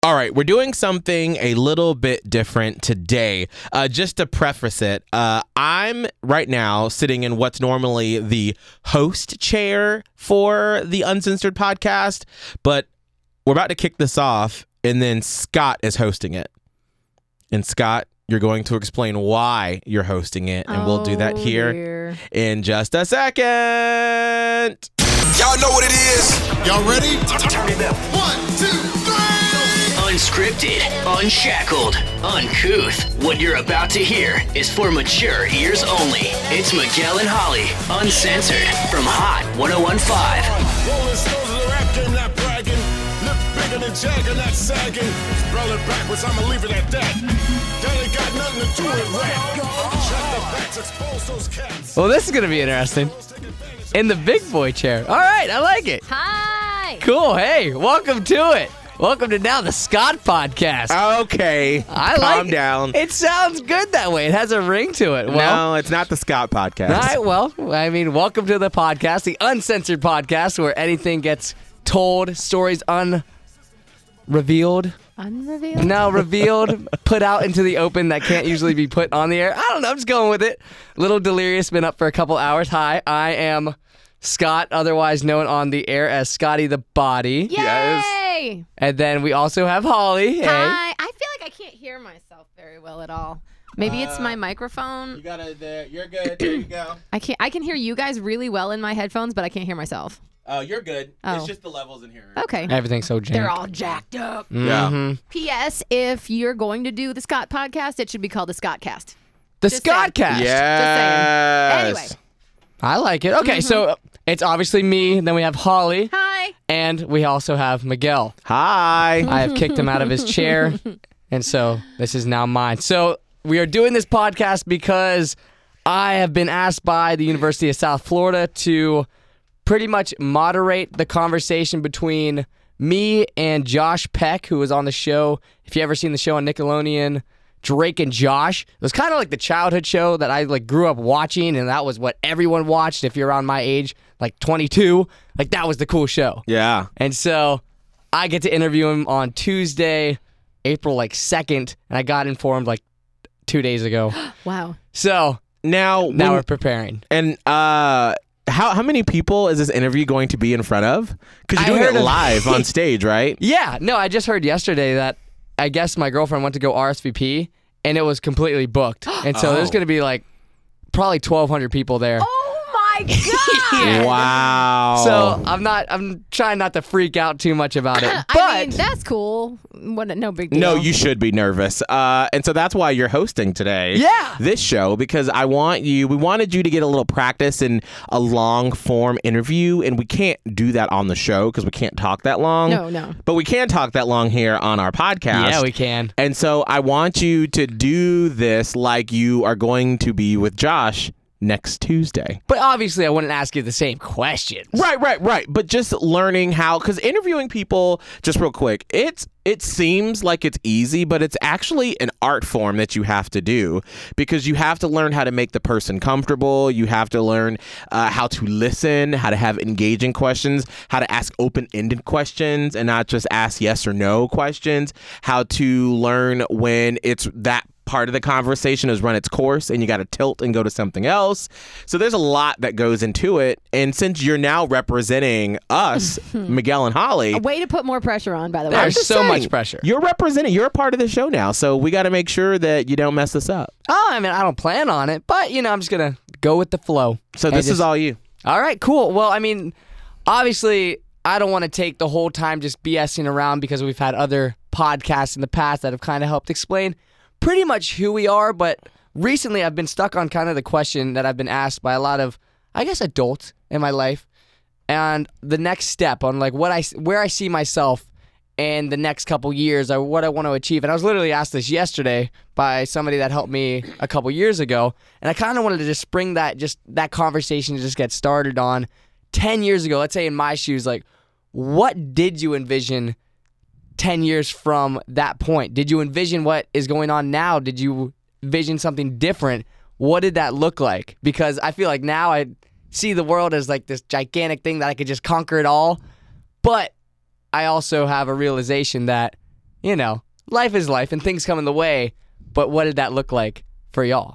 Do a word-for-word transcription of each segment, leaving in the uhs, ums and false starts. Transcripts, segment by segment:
All right, we're doing something a little bit different today. Uh, just to preface it, uh, I'm right now sitting in what's normally the host chair for the Uncensored podcast, but we're about to kick this off, and then Scott is hosting it. And Scott, you're going to explain why you're hosting it, and oh, we'll do that here dear. in just a second. Y'all know what it is. Y'all ready? Turn it up. One, two, three. Unscripted, unshackled, uncouth. What you're about to hear is for mature ears only. It's Miguel and Holly, Uncensored, from Hot one oh one point five. Rolling stones of the rap game, not bragging. Lip bigger than Jagger, not sagging. Spell it backwards, I'ma leave it at that. That ain't got nothing to do with rap. Shut the backs, expose those cats. Well, this is gonna be interesting. In the big boy chair. All right, I like it. Hi. Cool. Hey, welcome to it. Welcome to Now the Scott podcast. Okay, I calm like it. down. It sounds good that way. It has a ring to it. Well, no, it's not the Scott podcast. All right, well, I mean, welcome to the podcast, the Uncensored podcast, where anything gets told, stories unrevealed. Unrevealed? No, revealed, put out into the open that can't usually be put on the air. I don't know, I'm just going with it. Little delirious, been up for a couple hours. Hi, I am Scott, otherwise known on the air as Scotty the Body. Yay! Yes. And then we also have Holly. Hey. Hi. I feel like I can't hear myself very well at all. Maybe uh, it's my microphone. You got it there. You're good. There you go. I can't. I can hear you guys really well in my headphones, but I can't hear myself. Oh, uh, you're good. Oh. It's just the levels in here. Okay. Everything's so jacked. They're all jacked up. Mm-hmm. Yeah. P S. If you're going to do the Scott podcast, it should be called the Scottcast. The Just Scottcast. saying. Yes. Just saying. Anyway. I like it. Okay, mm-hmm. so it's obviously me. Then we have Holly. Hi. And we also have Miguel. Hi. I have kicked him out of his chair, and so this is now mine. So we are doing this podcast because I have been asked by the University of South Florida to pretty much moderate the conversation between me and Josh Peck, who was on the show. If you ever seen the show on Nickelodeon, Drake and Josh. It was kind of like the childhood show that I like grew up watching, and that was what everyone watched. If you're around my age, like twenty-two, like that was the cool show. Yeah. And so I get to interview him on Tuesday, April like second, and I got informed like two days ago. Wow. So Now, now when, we're preparing. And uh, how how many people is this interview going to be in front of? Because you're I doing it heard of- live on stage, right? Yeah, no, I just heard yesterday that I guess my girlfriend went to go R S V P, and it was completely booked. And so Oh. there's going to be like probably twelve hundred people there. Oh my God. Yeah. Wow. So I'm not. I'm trying not to freak out too much about it. But I mean, that's cool. What? No big deal. No, you should be nervous. Uh, and so that's why you're hosting today. Yeah. This show, because I want you, we wanted you to get a little practice in a long form interview, and we can't do that on the show because we can't talk that long. No, no. But we can talk that long here on our podcast. yeah, we can. And so I want you to do this like you are going to be with Josh next Tuesday. But obviously, I wouldn't ask you the same questions. Right, right, right. But just learning how, because interviewing people, just real quick, it's it seems like it's easy, but it's actually an art form that you have to do because you have to learn how to make the person comfortable. You have to learn uh, how to listen, how to have engaging questions, how to ask open-ended questions and not just ask yes or no questions, how to learn when it's that part of the conversation has run its course and you got to tilt and go to something else. So there's a lot that goes into it. And since you're now representing us, Miguel and Holly. A way to put more pressure on, by the way. I'm There's just so saying, much pressure. You're representing, you're a part of the show now. So we got to make sure that you don't mess this up. Oh, I mean, I don't plan on it, but you know, I'm just gonna go with the flow. So And this is just- all you. All right, cool. Well, I mean, obviously, I don't want to take the whole time just BSing around because we've had other podcasts in the past that have kind of helped explain pretty much who we are, but recently I've been stuck on kind of the question that I've been asked by a lot of, I guess, adults in my life, and the next step on like what I, where I see myself in the next couple years or what I want to achieve. And I was literally asked this yesterday by somebody that helped me a couple years ago, and I kind of wanted to just bring that, just that conversation to just get started on ten years ago. Let's say in my shoes, like, what did you envision ten years from that point? Did you envision what is going on now? Did you envision something different? What did that look like? Because I feel like now I see the world as like this gigantic thing that I could just conquer it all. But I also have a realization that you know, life is life and things come in the way. But what did that look like for y'all?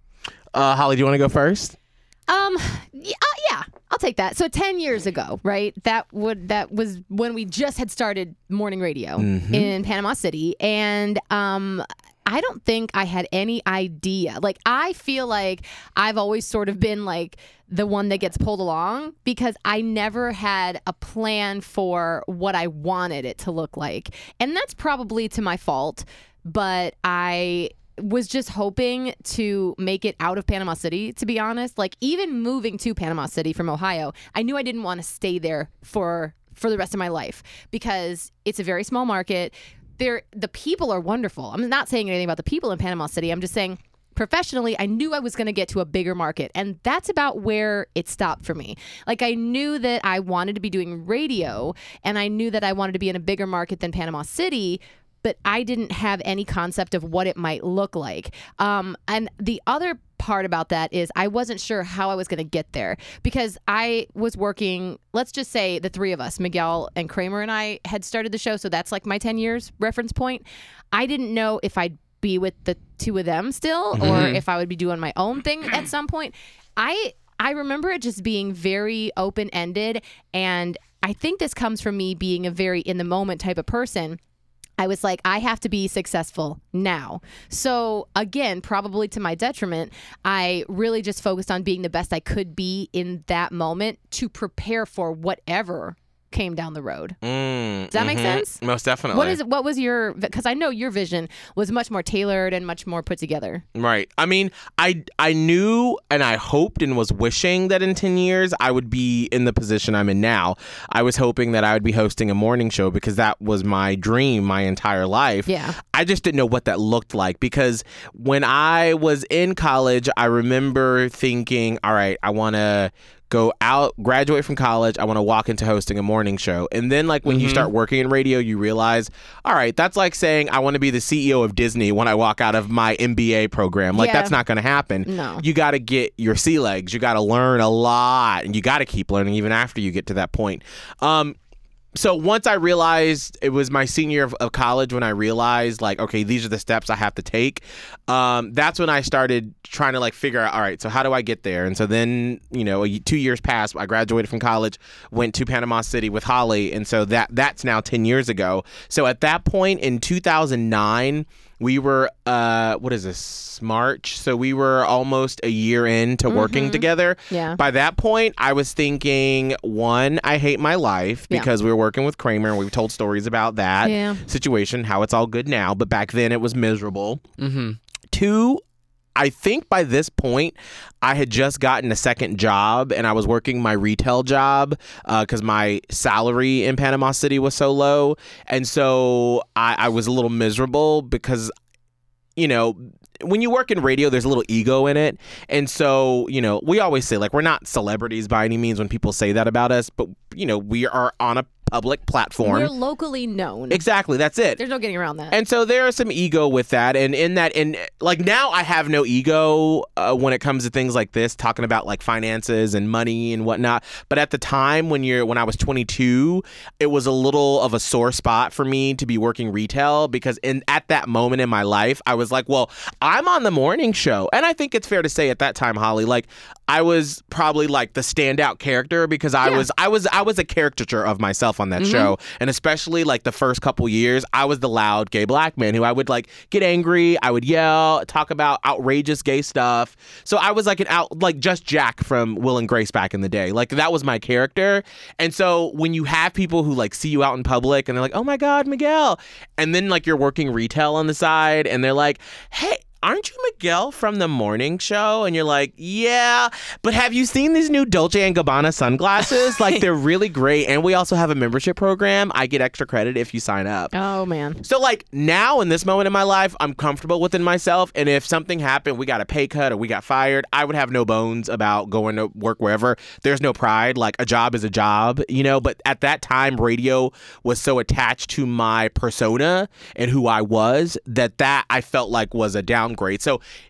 Uh, Holly, do you want to go first? Um, yeah, uh, yeah, I'll take that. So ten years ago, right? That would that was when we just had started morning radio Mm-hmm. in Panama City, and um, I don't think I had any idea. Like, I feel like I've always sort of been like the one that gets pulled along because I never had a plan for what I wanted it to look like, and that's probably to my fault. But I was just hoping to make it out of Panama City, to be honest. Like, even moving to Panama City from Ohio, I knew I didn't want to stay there for for the rest of my life because it's a very small market. There, the people are wonderful. I'm not saying anything about the people in Panama City. I'm just saying professionally, I knew I was going to get to a bigger market, and that's about where it stopped for me. Like, I knew that I wanted to be doing radio, and I knew that I wanted to be in a bigger market than Panama City, but I didn't have any concept of what it might look like. Um, and the other part about that is I wasn't sure how I was going to get there because I was working, let's just say the three of us, Miguel and Kramer and I, had started the show. So that's like my ten years reference point. I didn't know if I'd be with the two of them still mm-hmm. or if I would be doing my own thing at some point. I I remember it just being very open-ended. And I think this comes from me being a very in the moment type of person. I was like, I have to be successful now. So again, probably to my detriment, I really just focused on being the best I could be in that moment to prepare for whatever came down the road. Mm, Does that mm-hmm. make sense? Most definitely. What is what was your, because I know your vision was much more tailored and much more put together. Right. I mean, I I knew and I hoped and was wishing that in ten years I would be in the position I'm in now. I was hoping that I would be hosting a morning show because that was my dream my entire life. Yeah. I just didn't know what that looked like because when I was in college, I remember thinking, all right, I want to go out, graduate from college, I want to walk into hosting a morning show. And then like when mm-hmm. you start working in radio, you realize, all right, that's like saying I want to be the C E O of Disney when I walk out of my M B A program. Like yeah. that's not going to happen. No. You got to get your sea legs. You got to learn a lot and you got to keep learning even after you get to that point. Um, So once I realized it was my senior year of, of college when I realized like, okay, these are the steps I have to take. Um, that's when I started trying to like figure out, all right, so how do I get there? And so then, you know, two years passed. I graduated from college, went to Panama City with Holly. And so that that's now ten years ago. So at that point in two thousand nine, we were, uh, what is this, March? So we were almost a year into working mm-hmm. together. Yeah. By that point, I was thinking, one, I hate my life because yeah. we were working with Kramer and we've told stories about that yeah. situation, how it's all good now. But back then it was miserable. Mm-hmm. Two, I think by this point, I had just gotten a second job and I was working my retail job because uh, my salary in Panama City was so low. And so I, I was a little miserable because, you know, when you work in radio, there's a little ego in it. And so, you know, we always say, like, we're not celebrities by any means when people say that about us, but, you know, we are on a public platform. We're locally known. Exactly. That's it. There's no getting around that. And so there is some ego with that. And in that, and like now I have no ego uh, when it comes to things like this, talking about like finances and money and whatnot. But at the time when you're, when I was twenty-two, it was a little of a sore spot for me to be working retail because in at that moment in my life, I was like, well, I'm on the morning show. And I think it's fair to say at that time, Holly, like I was probably like the standout character because I yeah. was, I was, I was a caricature of myself on that mm-hmm. show. And especially like the first couple years, I was the loud gay black man who I would like get angry. I would yell, talk about outrageous gay stuff. So I was like an out, like just Jack from Will and Grace back in the day. Like that was my character. And so when you have people who like see you out in public and they're like, oh my God, Miguel. And then like you're working retail on the side and they're like, hey, aren't you Miguel from the morning show? And you're like, yeah, but have you seen these new Dolce and Gabbana sunglasses? Like, they're really great. And we also have a membership program. I get extra credit if you sign up. Oh, man. So, like, now in this moment in my life, I'm comfortable within myself. And if something happened, we got a pay cut or we got fired, I would have no bones about going to work wherever. There's no pride. Like, a job is a job, you know? But at that time, radio was so attached to my persona and who I was that that I felt like was a down. Great. So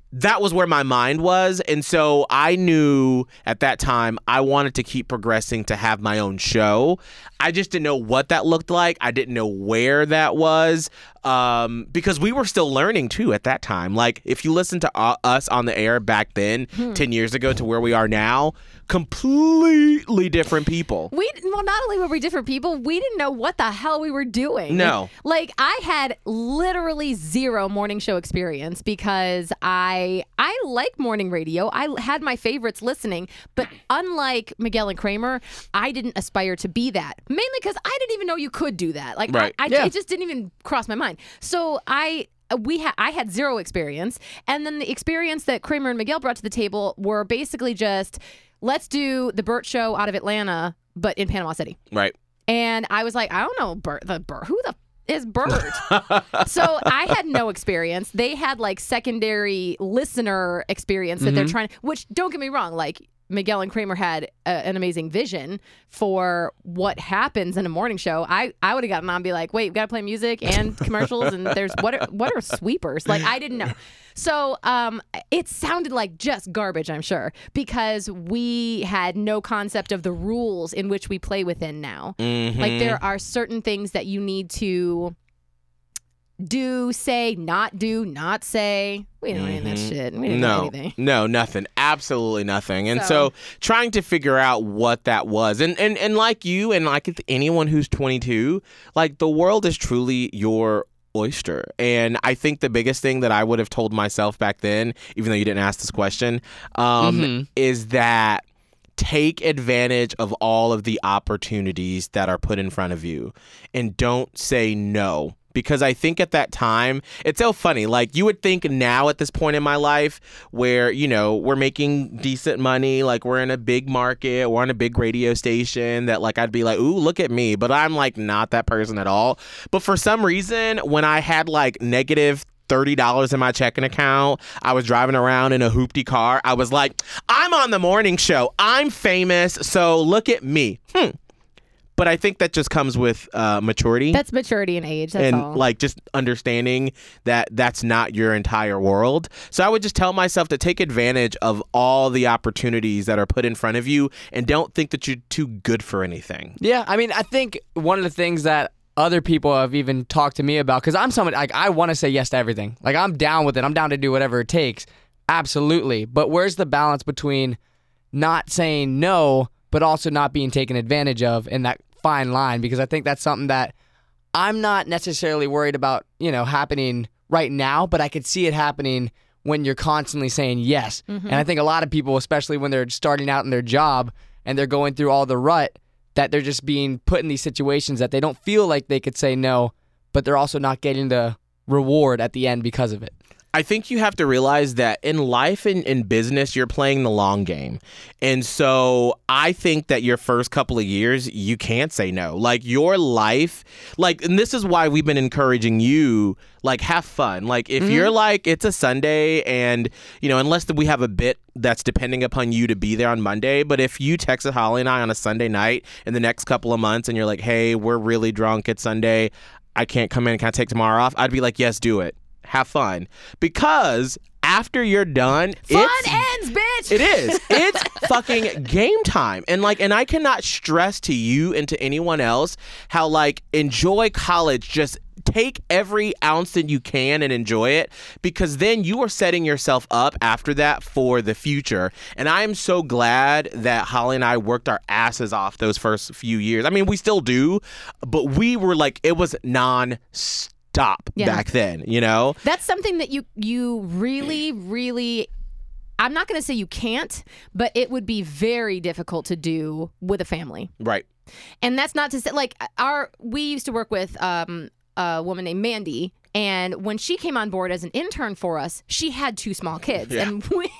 that was where my mind was. And so I knew at that time I wanted to keep progressing to have my own show. I just didn't know what that looked like. I didn't know where that was um, because we were still learning too at that time. Like if you listen to uh, us on the air back then, hmm. ten years ago to where we are now, completely different people. We well, not only were we different people, we didn't know what the hell we were doing. No. Like I had literally zero morning show experience because I I like morning radio. I had my favorites listening, but unlike Miguel and Kramer, I didn't aspire to be that. Mainly because I didn't even know you could do that. Like right. I, I yeah. it just didn't even cross my mind. So I we had I had zero experience, and then the experience that Kramer and Miguel brought to the table were basically just, let's do the Burt Show out of Atlanta, but in Panama City. Right. And I was like, I don't know, Burt, the Burt, who the f- is Burt? So I had no experience. They had like secondary listener experience that mm-hmm. they're trying to, which don't get me wrong, like Miguel and Kramer had a, an amazing vision for what happens in a morning show. I, I would have gotten on and be like, wait, we've got to play music and commercials and there's what are, what are sweepers? Like I didn't know. So um, it sounded like just garbage, I'm sure, because we had no concept of the rules in which we play within now. Mm-hmm. Like there are certain things that you need to do, say, not do, not say. We don't mm-hmm. know any of that shit. We didn't no, know anything. No, nothing. Absolutely nothing. And So- so, trying to figure out what that was. And, and and like you and like anyone who's twenty-two, like the world is truly your oyster. And I think the biggest thing that I would have told myself back then, even though you didn't ask this question, um, mm-hmm. is that take advantage of all of the opportunities that are put in front of you and don't say no. Because I think at that time, it's so funny. Like, you would think now at this point in my life where, you know, we're making decent money, like we're in a big market, we're on a big radio station, that like I'd be like, ooh, look at me. But I'm like not that person at all. But for some reason, when I had like negative thirty dollars in my checking account, I was driving around in a hoopty car, I was like, I'm on the morning show. I'm famous. So look at me. Hmm. But I think that just comes with uh, maturity. That's maturity and age. That's and all. like just understanding that that's not your entire world. So I would just tell myself to take advantage of all the opportunities that are put in front of you and don't think that you're too good for anything. Yeah, I mean, I think one of the things that other people have even talked to me about, because I'm someone, like, I want to say yes to everything. Like, I'm down with it. I'm down to do whatever it takes. Absolutely. But where's the balance between not saying no, but also not being taken advantage of in that fine line? Because I think that's something that I'm not necessarily worried about, you know, happening right now, but I could see it happening when you're constantly saying yes. Mm-hmm. And I think a lot of people, especially when they're starting out in their job and they're going through all the rut, that they're just being put in these situations that they don't feel like they could say no, but they're also not getting the reward at the end because of it. I think you have to realize that in life and in business, you're playing the long game. And so I think that your first couple of years, you can't say no. Like your life, like, and this is why we've been encouraging you, like, have fun. Like, if mm-hmm. you're like, it's a Sunday and, you know, unless we have a bit that's depending upon you to be there on Monday. But if you texted Holly and I on a Sunday night in the next couple of months and you're like, hey, we're really drunk, it's Sunday, I can't come in, can I take tomorrow off? I'd be like, yes, do it. Have fun. Because after you're done, fun it's, ends, bitch. It is. It's fucking game time. And like, and I cannot stress to you and to anyone else how like enjoy college. Just take every ounce that you can and enjoy it, because then you are setting yourself up after that for the future. And I am so glad that Holly and I worked our asses off those first few years. I mean, we still do, but we were like, it was non-stop. Stop yeah. back then, you know? That's something that you you really, really, I'm not going to say you can't, but it would be very difficult to do with a family. Right. And that's not to say, like, our, we used to work with um, a woman named Mandy, and when she came on board as an intern for us, she had two small kids. Yeah. And we...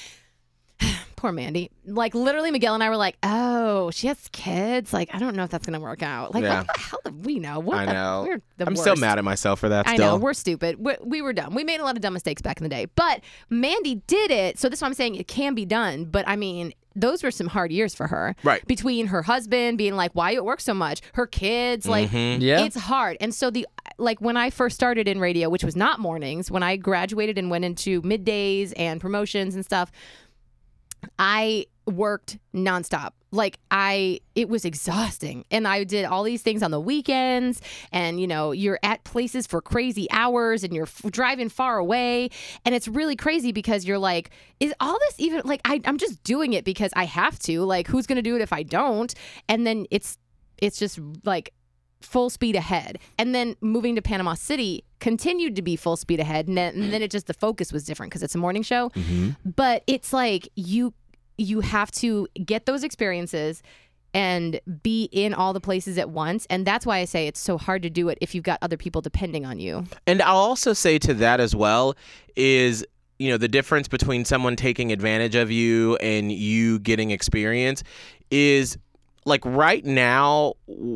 Poor Mandy. Like, literally, Miguel and I were like, oh, she has kids? Like, I don't know if that's going to work out. Like, yeah. what the hell do we know? What I the, know. We're the I'm worst. still mad at myself for that I still. know. We're stupid. We, we were dumb. We made a lot of dumb mistakes back in the day. But Mandy did it. So this is why I'm saying it can be done. But, I mean, those were some hard years for her. Right. Between her husband being like, why you at work so much? Her kids, like, mm-hmm. yeah. it's hard. And so the like when I first started in radio, which was not mornings, when I graduated and went into middays and promotions and stuff, I worked nonstop. Like I, it was exhausting. And I did all these things on the weekends, and you know, you're at places for crazy hours and you're f- driving far away. And it's really crazy because you're like, is all this even like, I, I'm just doing it because I have to, like, who's going to do it if I don't? And then it's, it's just like full speed ahead. And then moving to Panama City continued to be full speed ahead. And then, and then it just, the focus was different because it's a morning show. Mm-hmm. But it's like, you, you have to get those experiences and be in all the places at once. And that's why I say it's so hard to do it if you've got other people depending on you. And I'll also say to that as well is, you know, the difference between someone taking advantage of you and you getting experience is like right now,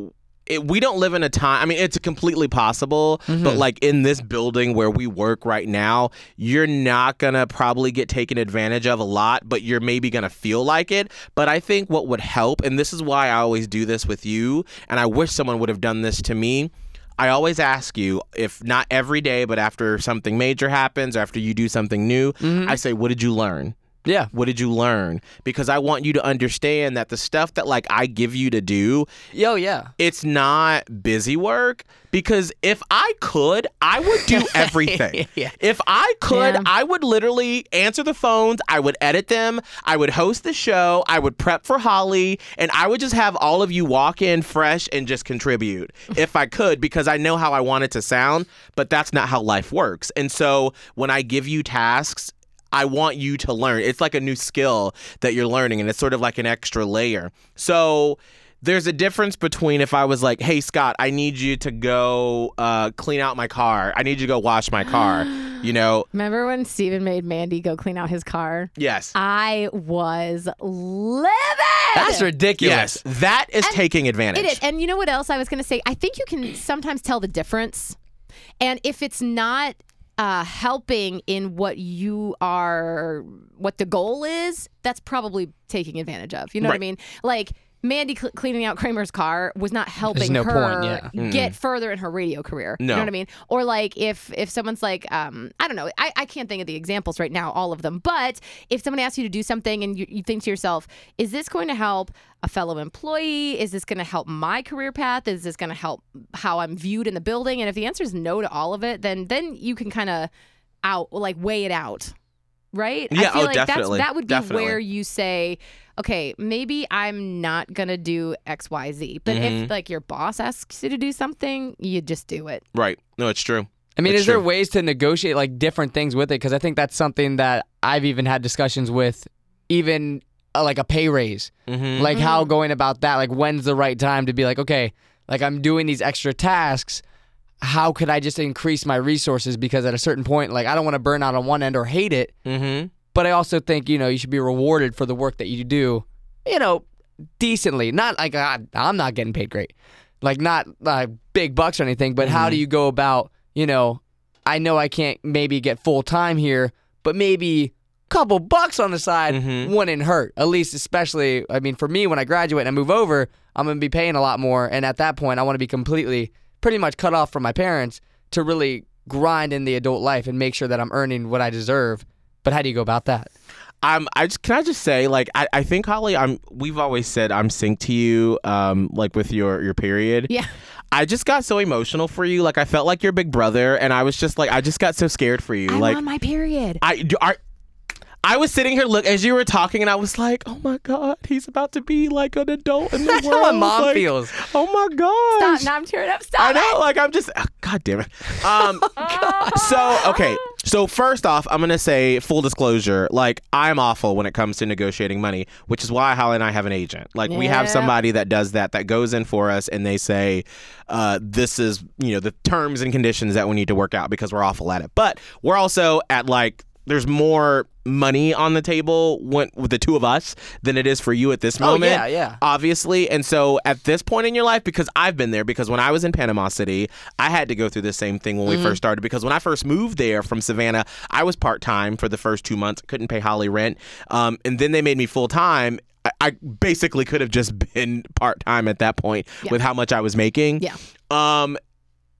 It, we don't live in a time, I mean, it's completely possible, mm-hmm. but like in this building where we work right now, you're not going to probably get taken advantage of a lot, but you're maybe going to feel like it. But I think what would help, and this is why I always do this with you, and I wish someone would have done this to me, I always ask you, if not every day, but after something major happens or after you do something new, mm-hmm. I say, what did you learn? Yeah. What did you learn? Because I want you to understand that the stuff that like I give you to do, yo, yeah, it's not busy work. Because if I could, I would do everything. yeah. If I could, yeah. I would literally answer the phones. I would edit them. I would host the show. I would prep for Holly. And I would just have all of you walk in fresh and just contribute if I could, because I know how I want it to sound. But that's not how life works. And so when I give you tasks, I want you to learn. It's like a new skill that you're learning, and it's sort of like an extra layer. So there's a difference between if I was like, hey, Scott, I need you to go uh, clean out my car. I need you to go wash my car, you know. Remember when Steven made Mandy go clean out his car? Yes. I was livid. That's ridiculous. Yes, that is and taking advantage. It is. And you know what else I was going to say? I think you can sometimes tell the difference. And if it's not Uh, helping in what you are, what the goal is, that's probably taking advantage of. You know right. what I mean? Like Mandy cl- cleaning out Kramer's car was not helping no her point, yeah. get mm. further in her radio career. No. You know what I mean? Or like if if someone's like, um, I don't know, I, I can't think of the examples right now, all of them. But if someone asks you to do something and you, you think to yourself, is this going to help a fellow employee? Is this going to help my career path? Is this going to help how I'm viewed in the building? And if the answer is no to all of it, then then you can kind of out like weigh it out. Right? Yeah, I feel oh, like definitely. That's, that would be definitely. where you say, okay, maybe I'm not going to do X, Y, Z. But mm-hmm. if like your boss asks you to do something, you just do it. Right. No, it's true. I mean, it's is true. there ways to negotiate like different things with it? Because I think that's something that I've even had discussions with, even uh, like a pay raise. Mm-hmm. Like Mm-hmm. how going about that, like when's the right time to be like, okay, like I'm doing these extra tasks. How could I just increase my resources? Because at a certain point, like I don't want to burn out on one end or hate it. Mm-hmm. But I also think, you know, you should be rewarded for the work that you do, you know, decently. Not like I, I'm not getting paid great, like not uh, big bucks or anything. But Mm-hmm. how do you go about, you know, I know I can't maybe get full time here, but maybe a couple bucks on the side Mm-hmm. wouldn't hurt. At least, especially, I mean, for me, when I graduate and I move over, I'm going to be paying a lot more. And at that point, I want to be completely, pretty much cut off from my parents to really grind in the adult life and make sure that I'm earning what I deserve. But how do you go about that? Um, I just can I just say like I, I think Holly, I'm we've always said I'm synced to you, um, like with your your period. Yeah. I just got so emotional for you, like I felt like your big brother, and I was just like I just got so scared for you. I'm like on my period. I do. Are, I was sitting here, look, as you were talking, and I was like, "Oh my God, he's about to be like an adult in the That's world." how my mom like, feels. Oh my gosh! Stop! Now I'm tearing up. Stop! I know, like I'm just, oh, God damn it. Um, so okay, so first off, I'm gonna say full disclosure, like I'm awful when it comes to negotiating money, which is why Holly and I have an agent. Like we have Yeah. somebody that does that, that goes in for us, and they say, uh, "This is, you know, the terms and conditions that we need to work out because we're awful at it." But we're also at like. There's more money on the table when, with the two of us than it is for you at this Oh, moment. yeah, yeah. Obviously. And so at this point in your life, because I've been there, because when I was in Panama City, I had to go through the same thing when we Mm-hmm. first started. Because when I first moved there from Savannah, I was part-time for the first two months. Couldn't pay Holly rent. Um, and then they made me full-time. I, I basically could have just been part-time at that point Yeah. with how much I was making. Yeah. Um,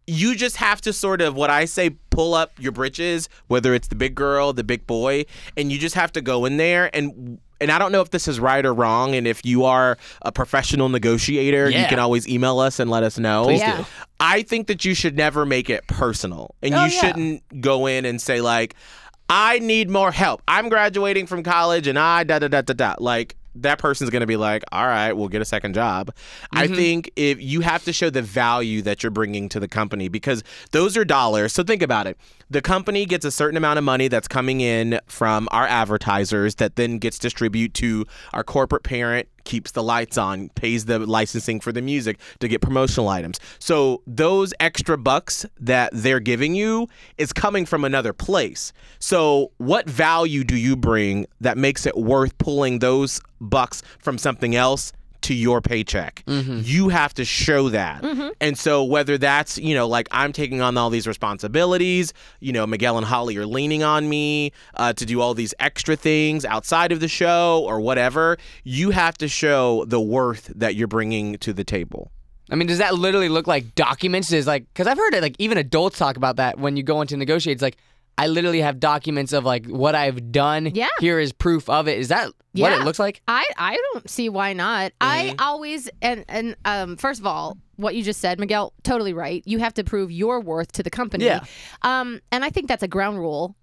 you just have to sort of, what I say, pull up your britches, whether it's the big girl, the big boy, and you just have to go in there and and I don't know if this is right or wrong, and if you are a professional negotiator, Yeah. you can always email us and let us know. Please Yeah. do. I think that you should never make it personal, and Oh, you yeah. shouldn't go in and say like, I need more help. I'm graduating from college and I da da da da da. Like, that person's going to be like, all right, we'll get a second job. Mm-hmm. I think if you have to show the value that you're bringing to the company, because those are dollars. So think about it. The company gets a certain amount of money that's coming in from our advertisers that then gets distributed to our corporate parent, keeps the lights on, pays the licensing for the music to get promotional items. So those extra bucks that they're giving you is coming from another place. So what value do you bring that makes it worth pulling those bucks from something else to your paycheck? Mm-hmm. You have to show that. And so whether that's, you know, like I'm taking on all these responsibilities, you know, Miguel and Holly are leaning on me uh, to do all these extra things outside of the show or whatever, you have to show the worth that you're bringing to the table. I mean, does that literally look like documents? Is like, because I've heard it, like even adults talk about that when you go into negotiate. It's like, I literally have documents of like what I've done. Yeah. Here is proof of it. Is that what Yeah. it looks like? I, I don't see why not. I always and and um first of all, what you just said, Miguel, totally right. You have to prove your worth to the company. Yeah. Um, and I think that's a ground rule.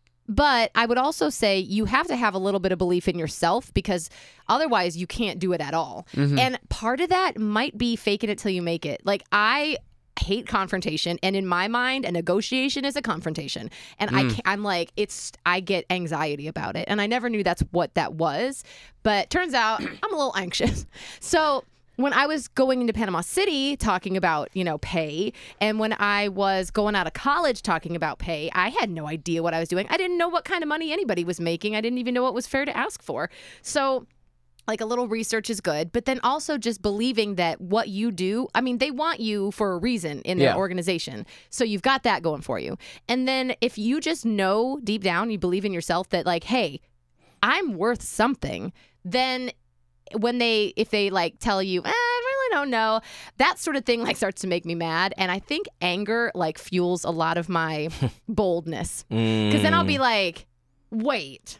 But I would also say you have to have a little bit of belief in yourself, because otherwise you can't do it at all. And part of that might be faking it till you make it. Like, I hate confrontation, and in my mind a negotiation is a confrontation, and I can't, I'm like, it's I get anxiety about it, and I never knew that's what that was, but turns out I'm a little anxious. So when I was going into Panama City talking about, you know, pay, and when I was going out of college talking about pay, I had no idea what I was doing. I didn't know what kind of money anybody was making. I didn't even know what was fair to ask for. So like, a little research is good, but then also just believing that what you do, I mean, they want you for a reason in their Yeah. organization. So you've got that going for you. And then if you just know deep down, you believe in yourself that like, hey, I'm worth something, then when they, if they like tell you, eh, I really don't know, that sort of thing like starts to make me mad. And I think anger like fuels a lot of my boldness. Because then I'll be like, wait,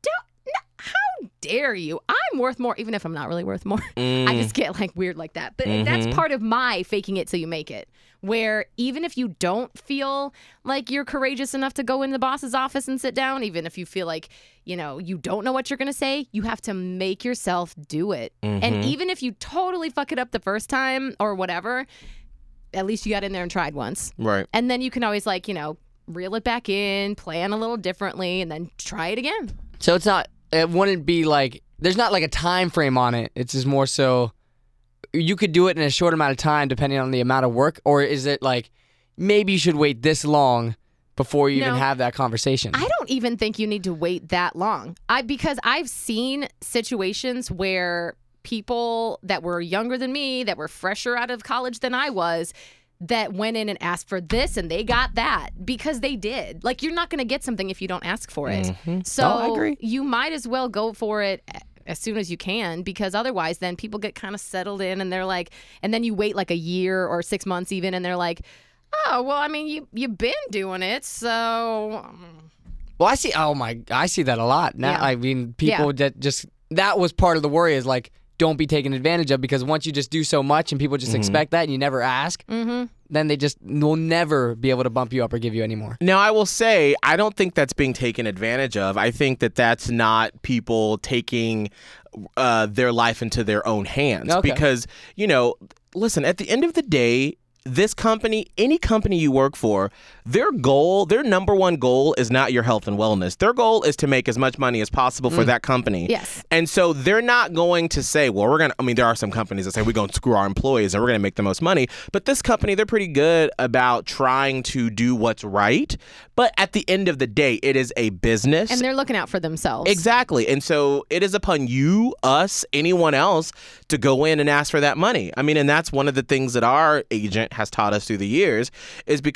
how dare you? I'm worth more, even if I'm not really worth more. I just get like weird like that. But that's part of my faking it till you make it, where even if you don't feel like you're courageous enough to go in the boss's office and sit down, even if you feel like, you know, you don't know what you're going to say, you have to make yourself do it. And even if you totally fuck it up the first time or whatever, at least you got in there and tried once. Right. And then you can always like, you know, reel it back in, plan a little differently, and then try it again. So it's not, it wouldn't be like, there's not like a time frame on it. It's just more so you could do it in a short amount of time depending on the amount of work, or is it like maybe you should wait this long before you even No. have that conversation? I don't even think you need to wait that long. I because I've seen situations where people that were younger than me, that were fresher out of college than I was, that went in and asked for this and they got that because they did. Like, you're not going to get something if you don't ask for it. So Oh, I agree. you might as well go for it as soon as you can, because otherwise then people get kind of settled in and they're like, and then you wait like a year or six months even, and they're like, oh, well, I mean, you, you've been doing it, so... Well, I see, oh my, I see that a lot. Now, Yeah. I mean, people that just, that was part of the worry is like, don't be taken advantage of, because once you just do so much and people just expect that and you never ask, Mm-hmm. then they just will never be able to bump you up or give you any more. Now, I will say, I don't think that's being taken advantage of. I think that that's not people taking uh, their life into their own hands. Okay. Because, you know, listen, at the end of the day, this company, any company you work for, their goal, their number one goal is not your health and wellness. Their goal is to make as much money as possible for that company. Yes. And so they're not going to say, well, we're going to, I mean, there are some companies that say we're going to screw our employees and we're going to make the most money. But this company, they're pretty good about trying to do what's right. But at the end of the day, it is a business. And they're looking out for themselves. Exactly. And so it is upon you, us, anyone else to go in and ask for that money. I mean, and that's one of the things that our agent has taught us through the years, is because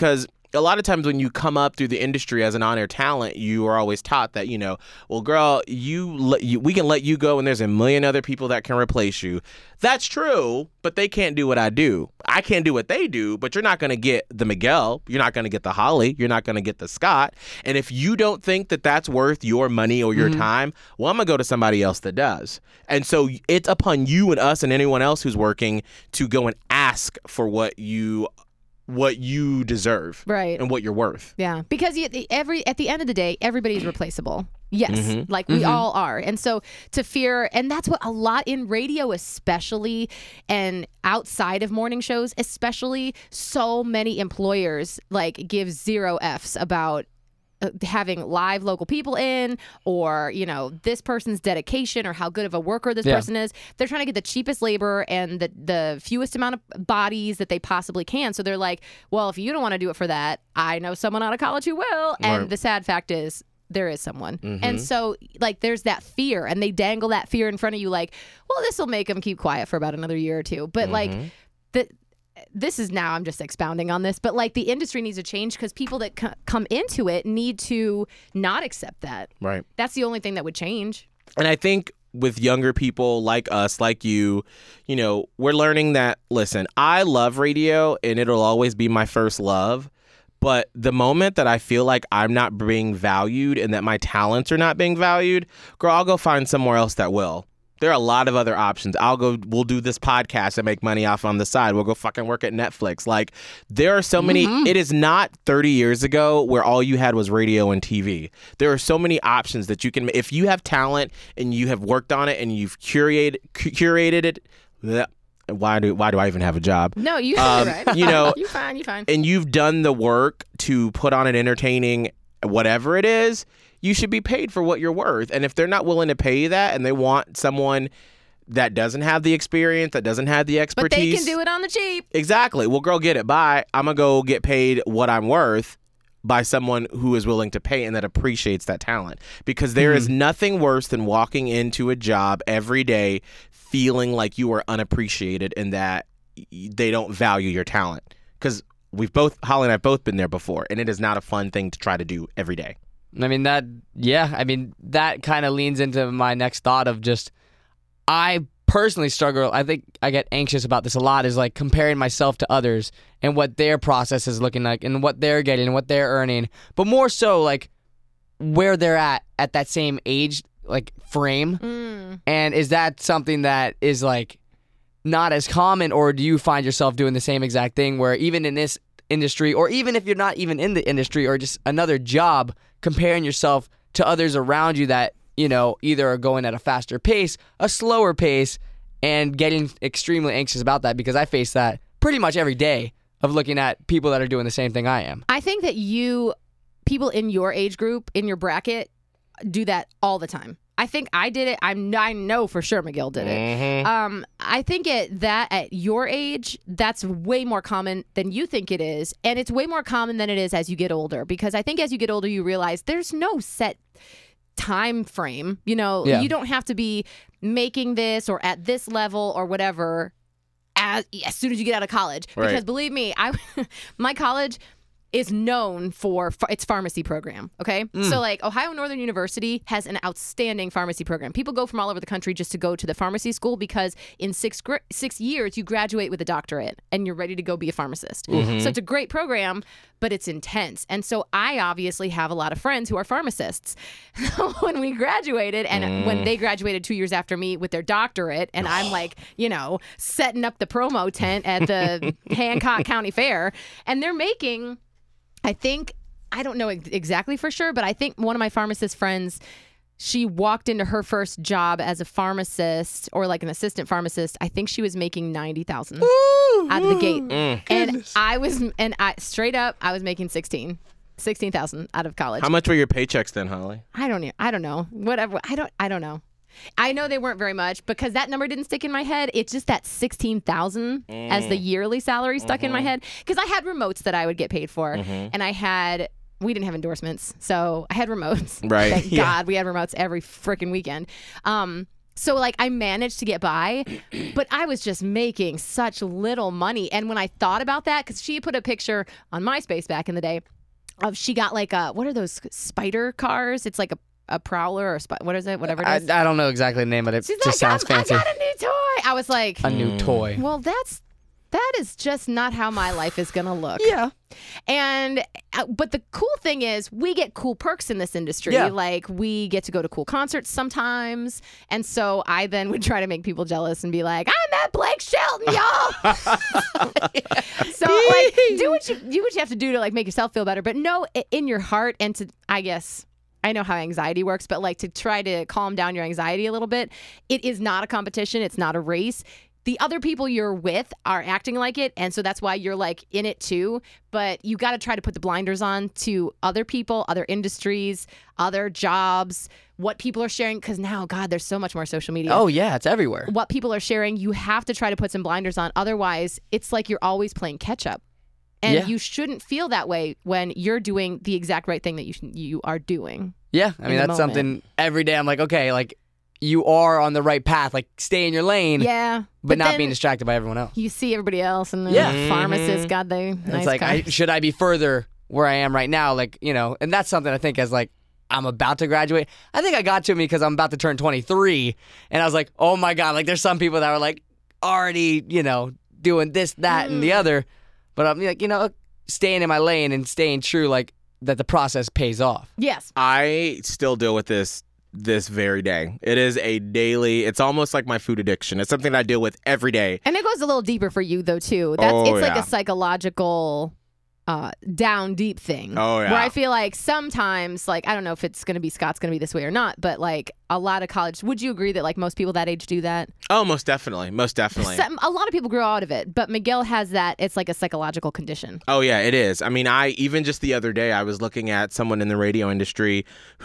a lot of times when you come up through the industry as an on-air talent, you are always taught that, you know, well, girl, you, let you we can let you go and there's a million other people that can replace you. That's true, but they can't do what I do. I can't do what they do, but you're not going to get the Miguel. You're not going to get the Holly. You're not going to get the Scott. And if you don't think that that's worth your money or your mm-hmm. time, well, I'm going to go to somebody else that does. And so it's upon you and us and anyone else who's working to go and ask for what you what you deserve, right, and what you're worth. Yeah, because you, every at the end of the day, everybody's replaceable. Yes, mm-hmm. like we mm-hmm. all are. And so to fear, and that's what a lot in radio especially, and outside of morning shows especially, so many employers like give zero F's about uh, having live local people in, or, you know, this person's dedication or how good of a worker this yeah. person is. They're trying to get the cheapest labor and the, the fewest amount of bodies that they possibly can. So they're like, well, if you don't want to do it for that, I know someone out of college who will. And right. the sad fact is, there is someone. Mm-hmm. And so, like, there's that fear, and they dangle that fear in front of you like, well, this will make them keep quiet for about another year or two. But, mm-hmm. like, the, this is now, I'm just expounding on this, but, like, the industry needs to change because people that c- come into it need to not accept that. Right. That's the only thing that would change. And I think with younger people like us, like you, you know, we're learning that, listen, I love radio, and it'll always be my first love. But the moment that I feel like I'm not being valued and that my talents are not being valued, girl, I'll go find somewhere else that will. There are a lot of other options. I'll go, we'll do this podcast and make money off on the side. We'll go fucking work at Netflix. Like, there are so many, mm-hmm. it is not thirty years ago where all you had was radio and T V. There are so many options that you can, if you have talent and you have worked on it and you've curated, curated it, bleh, Why do why do I even have a job? No, you um, right. You know, you fine, you fine. And you've done the work to put on an entertaining whatever it is. You should be paid for what you're worth. And if they're not willing to pay you that, and they want someone that doesn't have the experience, that doesn't have the expertise, but they can do it on the cheap. Exactly. Well, girl, get it. Bye. I'm gonna go get paid what I'm worth by someone who is willing to pay and that appreciates that talent. Because there mm-hmm. is nothing worse than walking into a job every day feeling like you are unappreciated and that they don't value your talent. Because we've both, Holly and I have both been there before, and it is not a fun thing to try to do every day. I mean, that, yeah, I mean, that kind of leans into my next thought of just, I personally struggle, I think I get anxious about this a lot, is like comparing myself to others and what their process is looking like and what they're getting and what they're earning. But more so, like, where they're at at that same age, like, frame. Mm. And is that something that is, like, not as common, or do you find yourself doing the same exact thing where even in this industry, or even if you're not even in the industry or just another job, comparing yourself to others around you that, you know, either are going at a faster pace, a slower pace, and getting extremely anxious about that? Because I face that pretty much every day of looking at people that are doing the same thing I am. I think that you, people in your age group, in your bracket, do that all the time. I think I did it. I'm, I know for sure Miguel did it. Mm-hmm. Um, I think it, that at your age, that's way more common than you think it is. And it's way more common than it is as you get older. Because I think as you get older, you realize there's no set time frame. You know, yeah. you don't have to be making this or at this level or whatever as, as soon as you get out of college. Right. Because believe me, I my college is known for ph- its pharmacy program, okay? Mm. So, like, Ohio Northern University has an outstanding pharmacy program. People go from all over the country just to go to the pharmacy school because in six gr- six years, you graduate with a doctorate and you're ready to go be a pharmacist. Mm-hmm. So it's a great program, but it's intense. And so I obviously have a lot of friends who are pharmacists. When we graduated, and mm. when they graduated two years after me with their doctorate, and I'm like, you know, setting up the promo tent at the Hancock County Fair, and they're making... I think, I don't know ex- exactly for sure, but I think one of my pharmacist friends, she walked into her first job as a pharmacist or like an assistant pharmacist. I think she was making ninety thousand dollars out of the gate. Mm. And Goodness. I was, and I straight up, I was making sixteen thousand out of college. How much were your paychecks then, Holly? I don't know. I don't know. Whatever. I don't, I don't know. I know they weren't very much because that number didn't stick in my head. It's just that sixteen thousand Mm. as the yearly salary stuck Mm-hmm. in my head because I had remotes that I would get paid for, Mm-hmm. and I had we didn't have endorsements, so I had remotes. Right. Thank Yeah. God we had remotes every freaking weekend. Um, So like I managed to get by, but I was just making such little money. And when I thought about that, because she put a picture on MySpace back in the day of she got like a, what are those spider cars? It's like a, a prowler or sp- what is it? Whatever it I, is. I don't know exactly the name, but it She's just like, sounds I'm- fancy. I got a new toy. I was like, A new toy. well, that's that is just not how my life is gonna look. Yeah. And uh, but the cool thing is we get cool perks in this industry. Yeah. Like we get to go to cool concerts sometimes. And so I then would try to make people jealous and be like, I'm at Blake Shelton, y'all. So like do what you do what you have to do to like make yourself feel better. But know i- in your heart and to I guess I know how anxiety works, but like to try to calm down your anxiety a little bit. It is not a competition. It's not a race. The other people you're with are acting like it, and so that's why you're like in it too. But you got to try to put the blinders on to other people, other industries, other jobs, what people are sharing. Because now, God, there's so much more social media. Oh, yeah, it's everywhere. What people are sharing, you have to try to put some blinders on. Otherwise, it's like you're always playing catch up. And Yeah. you shouldn't feel that way when you're doing the exact right thing that you sh- you are doing. Yeah, I in mean, the that's moment. something every day I'm like, okay, like, you are on the right path. Like, stay in your lane, Yeah. but, not then being distracted by everyone else. you see everybody else and the Yeah. pharmacists got the nice It's like, I, cars. should I be further where I am right now? Like, you know, and that's something I think as like, I'm about to graduate. I think I got to me because I'm about to turn twenty-three. And I was like, oh my God, like there's some people that are like already, you know, doing this, that, and the Mm. other. But I'm like, you know, staying in my lane and staying true, like that the process pays off. Yes. I still deal with this this very day. It is a daily, it's almost like my food addiction. It's something I deal with every day. And it goes a little deeper for you though too. That's Oh, it's like yeah. a psychological uh down deep thing. Oh, yeah. Where I feel like sometimes like I don't know if it's gonna be Scott's gonna be this way or not, but like a lot of college would you agree that like most people that age do that? Oh, most definitely. Most definitely. Some, a lot of people grow out of it, but Miguel has that it's like a psychological condition. Oh yeah, it is. I mean, I even just the other day I was looking at someone in the radio industry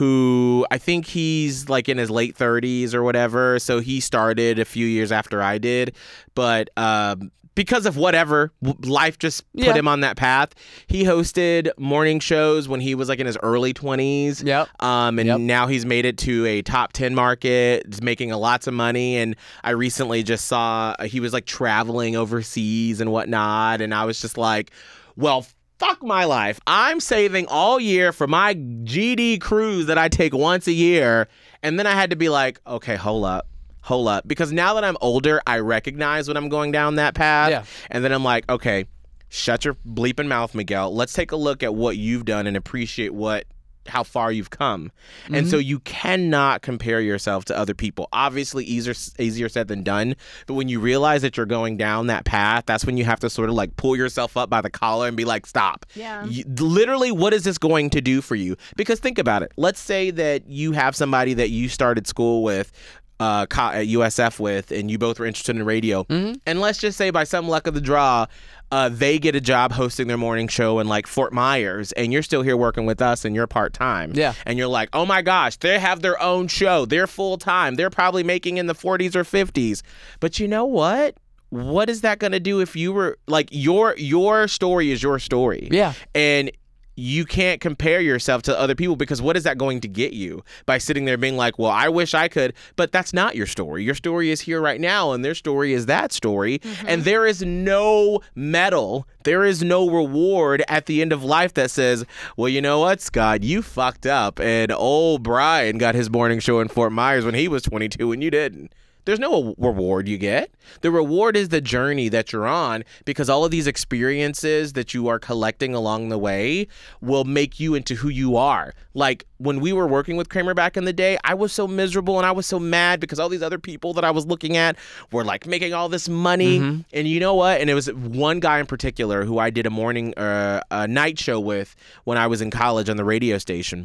who I think he's like in his late thirties or whatever. So he started a few years after I did, but um because of whatever, w- life just put Yeah. him on that path. He hosted morning shows when he was like in his early twenties. Yep. Um, and Yep. now he's made it to a top ten market, is making a lots of money. And I recently just saw uh, he was like traveling overseas and whatnot. And I was just like, well, fuck my life. I'm saving all year for my G D cruise that I take once a year. And then I had to be like, okay, hold up. Hold up. Because now that I'm older, I recognize when I'm going down that path. Yeah. And then I'm like, okay, shut your bleeping mouth, Miguel. Let's take a look at what you've done and appreciate what how far you've come. And so you cannot compare yourself to other people. Obviously, easier easier said than done. But when you realize that you're going down that path, that's when you have to sort of like pull yourself up by the collar and be like, stop. Yeah. You- literally, what is this going to do for you? Because think about it. Let's say that you have somebody that you started school with, uh, co- at U S F with, and you both were interested in radio. And let's just say by some luck of the draw, uh, they get a job hosting their morning show in like Fort Myers, and you're still here working with us and you're part-time. Yeah. And you're like, oh my gosh, they have their own show. They're full-time. They're probably making in the forties or fifties. But you know what? What is that going to do if you were like your your story is your story? Yeah. And you can't compare yourself to other people because what is that going to get you by sitting there being like, well, I wish I could, but that's not your story. Your story is here right now and their story is that story. And there is no medal, there is no reward at the end of life that says, well, you know what, Scott, you fucked up and old Brian got his morning show in Fort Myers when he was twenty-two and you didn't. There's no reward you get. The reward is the journey that you're on because all of these experiences that you are collecting along the way will make you into who you are. Like when we were working with Kramer back in the day, I was so miserable and I was so mad because all these other people that I was looking at were like making all this money. And you know what? And it was one guy in particular who I did a morning, uh, a night show with when I was in college on the radio station.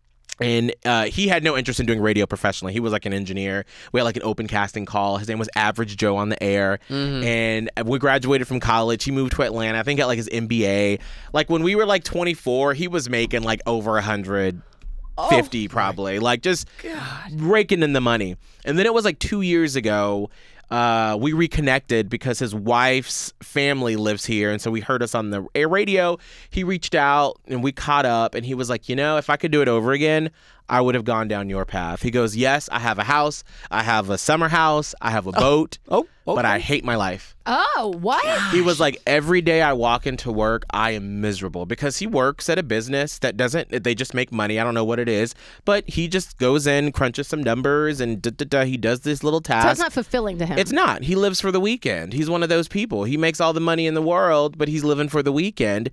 And uh, he had no interest in doing radio professionally. He was like an engineer. We had like an open casting call. His name was Average Joe on the air. And we graduated from college. He moved to Atlanta. I think got like his M B A. Like when we were like twenty-four, he was making like over a hundred fifty probably. Like just raking in the money. And then it was like two years ago. Uh, we reconnected because his wife's family lives here. And so we heard us on the air radio. He reached out and we caught up and he was like, you know, if I could do it over again, I would have gone down your path. He goes, yes, I have a house. I have a summer house. I have a boat. Oh, But okay. I hate my life. Oh, what? He was like, every day I walk into work, I am miserable because he works at a business that doesn't, they just make money. I don't know what it is, but he just goes in, crunches some numbers, and da, da, da, he does this little task. So it's not fulfilling to him. It's not. He lives for the weekend. He's one of those people. He makes all the money in the world, but he's living for the weekend.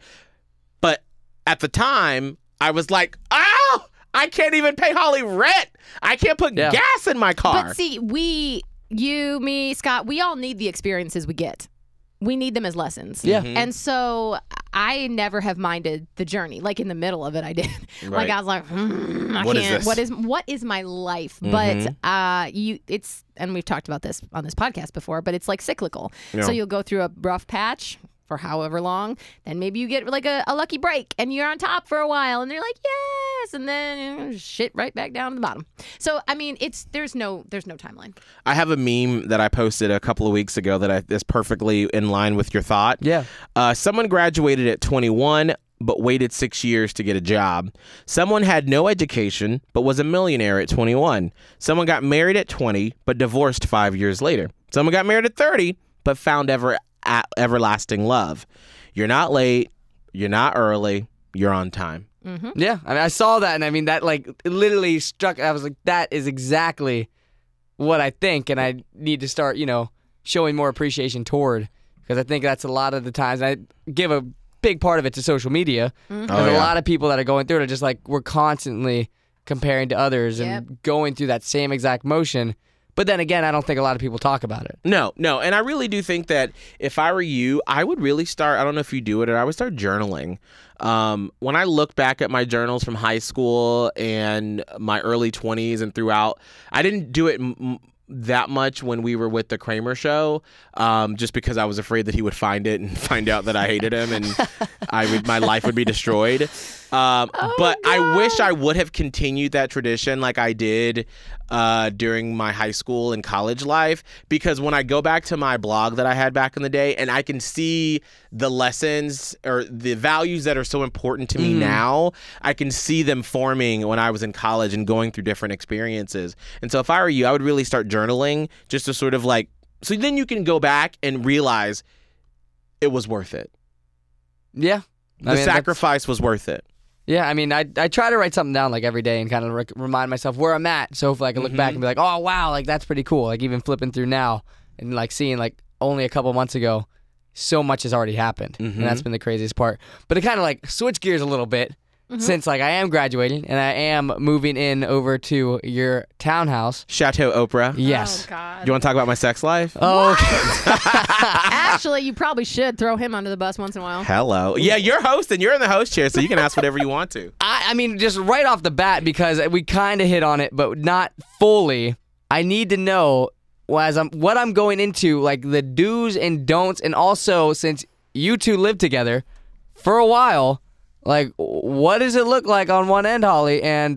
But at the time, I was like, oh, I can't even pay Holly rent. I can't put Yeah. gas in my car. But see, we, you, me, Scott, we all need the experiences we get. We need them as lessons. Yeah. Mm-hmm. And so I never have minded the journey. Like in the middle of it, I did. Right. Like I was like, hmm, I What is can't. this? What is what is my life? Mhm. But uh, you, it's and we've talked about this on this podcast before. But it's like cyclical. Yeah. So you'll go through a rough patch for however long, then maybe you get like a, a lucky break and you're on top for a while and they're like, yes, and then you know, shit right back down to the bottom. So I mean, it's there's no there's no timeline. I have a meme that I posted a couple of weeks ago that I, is perfectly in line with your thought. Yeah. Uh, someone graduated at twenty-one but waited six years to get a job. Someone had no education but was a millionaire at twenty-one. Someone got married at twenty but divorced five years later. Someone got married at thirty but found ever a- everlasting love. You're not late. You're not early. You're on time. Yeah, I mean, I saw that, and I mean, that like it literally struck. I was like, that is exactly what I think, and I need to start, you know, showing more appreciation toward, because I think that's a lot of the times. And I give a big part of it to social media. There's Oh, a yeah. lot of people that are going through it are just like we're constantly comparing to others and Yep. going through that same exact motion. But then again, I don't think a lot of people talk about it. No, no. And I really do think that if I were you, I would really start, I don't know if you do it, or I would start journaling. Um, when I look back at my journals from high school and my early twenties and throughout, I didn't do it m- m- that much when we were with the Kramer show, um, just because I was afraid that he would find it and find out that I hated him and I would, my life would be destroyed. Um, but I wish I would have continued that tradition like I did uh, during my high school and college life, because when I go back to my blog that I had back in the day and I can see the lessons or the values that are so important to me now, I can see them forming when I was in college and going through different experiences. And so if I were you, I would really start journaling just to sort of like, so then you can go back and realize it was worth it. Yeah. The I mean, that's- sacrifice was worth it. Yeah, I mean, I I try to write something down like every day and kind of rec- remind myself where I'm at, so hopefully I can look back and be like, oh wow, like that's pretty cool. Like even flipping through now and like seeing like only a couple months ago, so much has already happened, and that's been the craziest part. But it kind of like switch gears a little bit since like I am graduating and I am moving in over to your townhouse. Chateau Oprah. Yes. Oh God. You want to talk about my sex life? Oh, okay. Actually, you probably should throw him under the bus once in a while. Hello. Yeah, you're hosting. You're in the host chair, so you can ask whatever you want to. I, I mean, just right off the bat, because we kind of hit on it, but not fully. I need to know as I'm what I'm going into, like the do's and don'ts, and also since you two live together for a while, like what does it look like on one end, Holly, and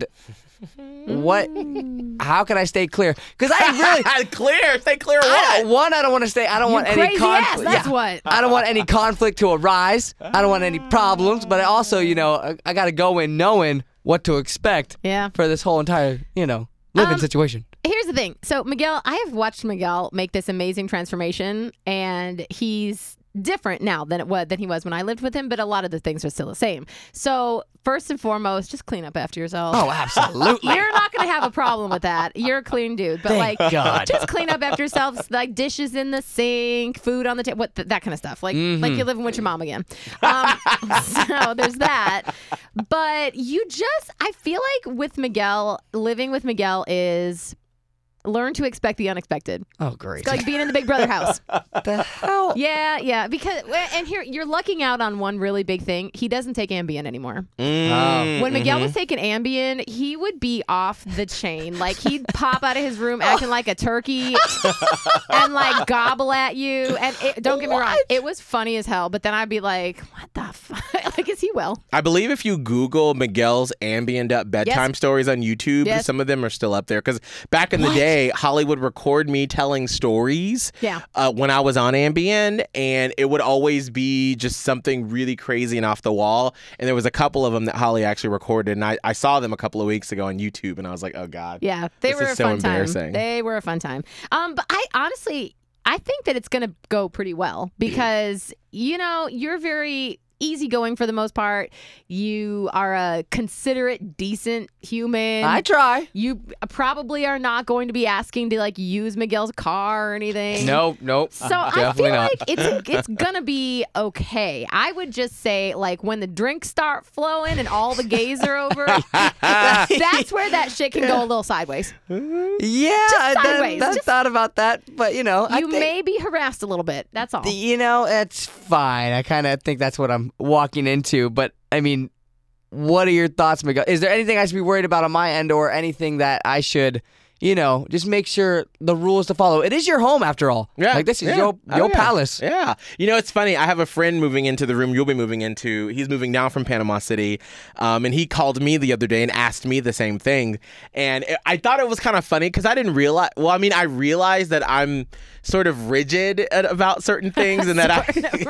what? How can I stay clear? Because I really. clear. Stay clear. I, What? one, I don't want to stay. I don't You want any crazy ass, conflict. that's what. I don't want any conflict to arise. I don't want any problems. But I also, you know, I, I got to go in knowing what to expect. Yeah. For this whole entire, you know, living Um, situation. Here's the thing. So Miguel, I have watched Miguel make this amazing transformation, and he's different now than it was than he was when I lived with him, but a lot of the things are still the same. So first and foremost, just clean up after yourself. Oh, absolutely. You're not going to have a problem with that. You're a clean dude. But Thank like, God. just clean up after yourself. Like dishes in the sink, food on the table, what th- that kind of stuff. Like, Mm-hmm. like you're living with your mom again. Um, so there's that. But you just, I feel like with Miguel, living with Miguel is learn to expect the unexpected. Oh, great. It's like being in the Big Brother house. the hell? Yeah, yeah. Because and here you're lucking out on one really big thing. He doesn't take Ambien anymore. Mm, When Miguel mhm. was taking Ambien, he would be off the chain. Like he'd pop out of his room acting like a turkey and like gobble at you. And it, don't get me wrong, it was funny as hell. But then I'd be like, what the fuck? Like, is he well? I believe if you Google Miguel's ambient up bedtime Yes. stories on YouTube, Yes. some of them are still up there. Because back in the What? day, day, Holly would record me telling stories Yeah. uh, when I was on Ambien, and it would always be just something really crazy and off the wall. And there was a couple of them that Holly actually recorded, and I, I saw them a couple of weeks ago on YouTube, and I was like, oh, God. Yeah, they This were is a so fun time. embarrassing. They were a fun time. Um, but I honestly, I think that it's going to go pretty well because, you know, you're very easygoing for the most part. You are a considerate, decent human. I try. You probably are not going to be asking to like use Miguel's car or anything. Nope, nope. So I Definitely feel not. like it's it's gonna be okay. I would just say like when the drinks start flowing and all the gays are over, that's where that shit can go a little sideways. Yeah, I done- sideways, done just- thought about that, but you know, I You think, may be harassed a little bit. That's all. you know, it's fine. I kind of think that's what I'm walking into, but I mean, what are your thoughts, Miguel? Is there anything I should be worried about on my end, or anything that I should, you know, just make sure the rules to follow? It is your home, after all. Yeah, like this is yeah. your Oh, your yeah. palace. Yeah. You know, it's funny. I have a friend moving into the room you'll be moving into. He's moving down from Panama City. Um, and he called me the other day and asked me the same thing. And it, I thought it was kind of funny because I didn't realize, well, I mean, I realized that I'm sort of rigid at, about certain things and that I.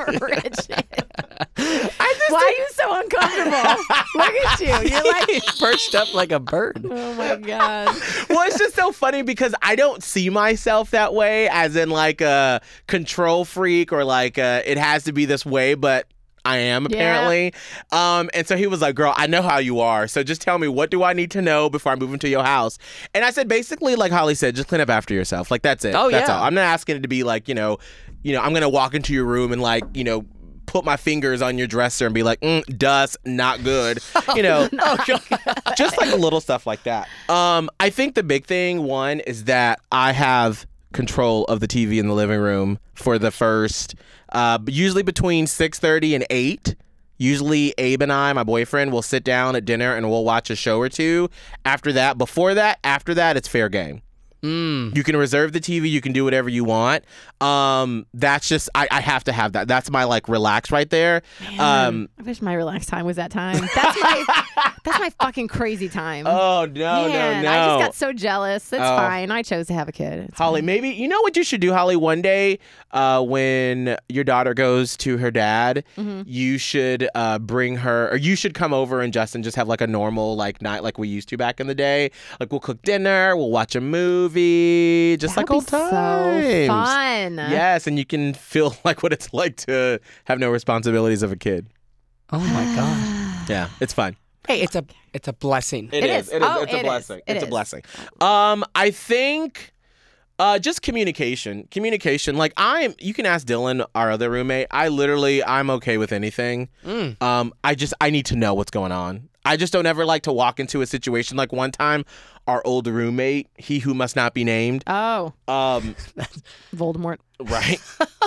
I just Why are you so uncomfortable? Look at you. You're like, Perched up like a bird. oh my god. well, it's just so funny because I don't see myself that way, as in like a control freak or like a, it has to be this way, but I am apparently. Um, and so he was like, girl, I know how you are. So just tell me, what do I need to know before I move into your house? And I said, basically, like Holly said, just clean up after yourself. Like, that's it. Oh, that's yeah. all. I'm not asking it to be like, you know, you know, I'm going to walk into your room and like, you know, put my fingers on your dresser and be like, mm, dust, not good. You know, just like little stuff like that. Um, I think the big thing, one, is that I have control of the T V in the living room for the first, uh, usually between six thirty and eight. Usually Abe and I, my boyfriend, will sit down at dinner and we'll watch a show or two. After that, before that, after that, it's fair game. You can reserve the T V. You can do whatever you want. Um, that's just, I, I have to have that. That's my like relax right there. Um, I wish my relaxed time was that time. That's my that's my fucking crazy time. oh, no, Man, no, no. I just got so jealous. It's Oh. fine. I chose to have a kid. It's Holly, maybe, you know what you should do, Holly? One day uh, when your daughter goes to her dad, Mm-hmm. you should uh, bring her, or you should come over and Justin just have like a normal like night like we used to back in the day. Like we'll cook dinner, we'll watch a movie, just That'd like old be times. So fun. Yes, and you can feel like what it's like to have no responsibilities of a kid. Oh my god. Yeah, it's fun. Hey, it's a it's a blessing. It It is. is. It is. Oh, it's it a is. blessing. It it's a is. blessing. Um, I think uh just communication. Communication. Like I'm you can ask Dylan, our other roommate. I literally I'm okay with anything. Um, I just I need to know what's going on. I just don't ever like to walk into a situation like one time our old roommate, he who must not be named. Oh, Um Voldemort. Right.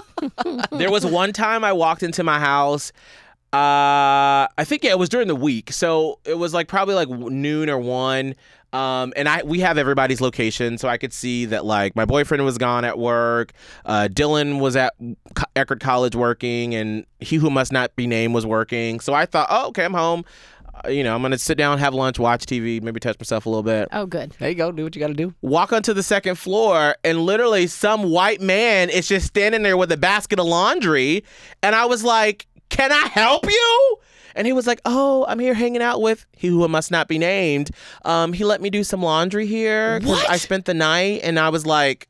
There was one time I walked into my house. Uh, I think yeah, it was during the week, so it was like probably like noon or one. Um, and I we have everybody's location, so I could see that like my boyfriend was gone at work. Uh, Dylan was at Co- Eckerd College working, and he who must not be named was working. So I thought, oh, okay, I'm home. Uh, you know, I'm gonna sit down, have lunch, watch T V, maybe touch myself a little bit. Oh, good. There you go. Do what you got to do. Walk onto the second floor, and literally some white man is just standing there with a basket of laundry. And I was like, can I help you? And he was like, oh, I'm here hanging out with he who must not be named. Um, he let me do some laundry here because I spent the night. And I was like,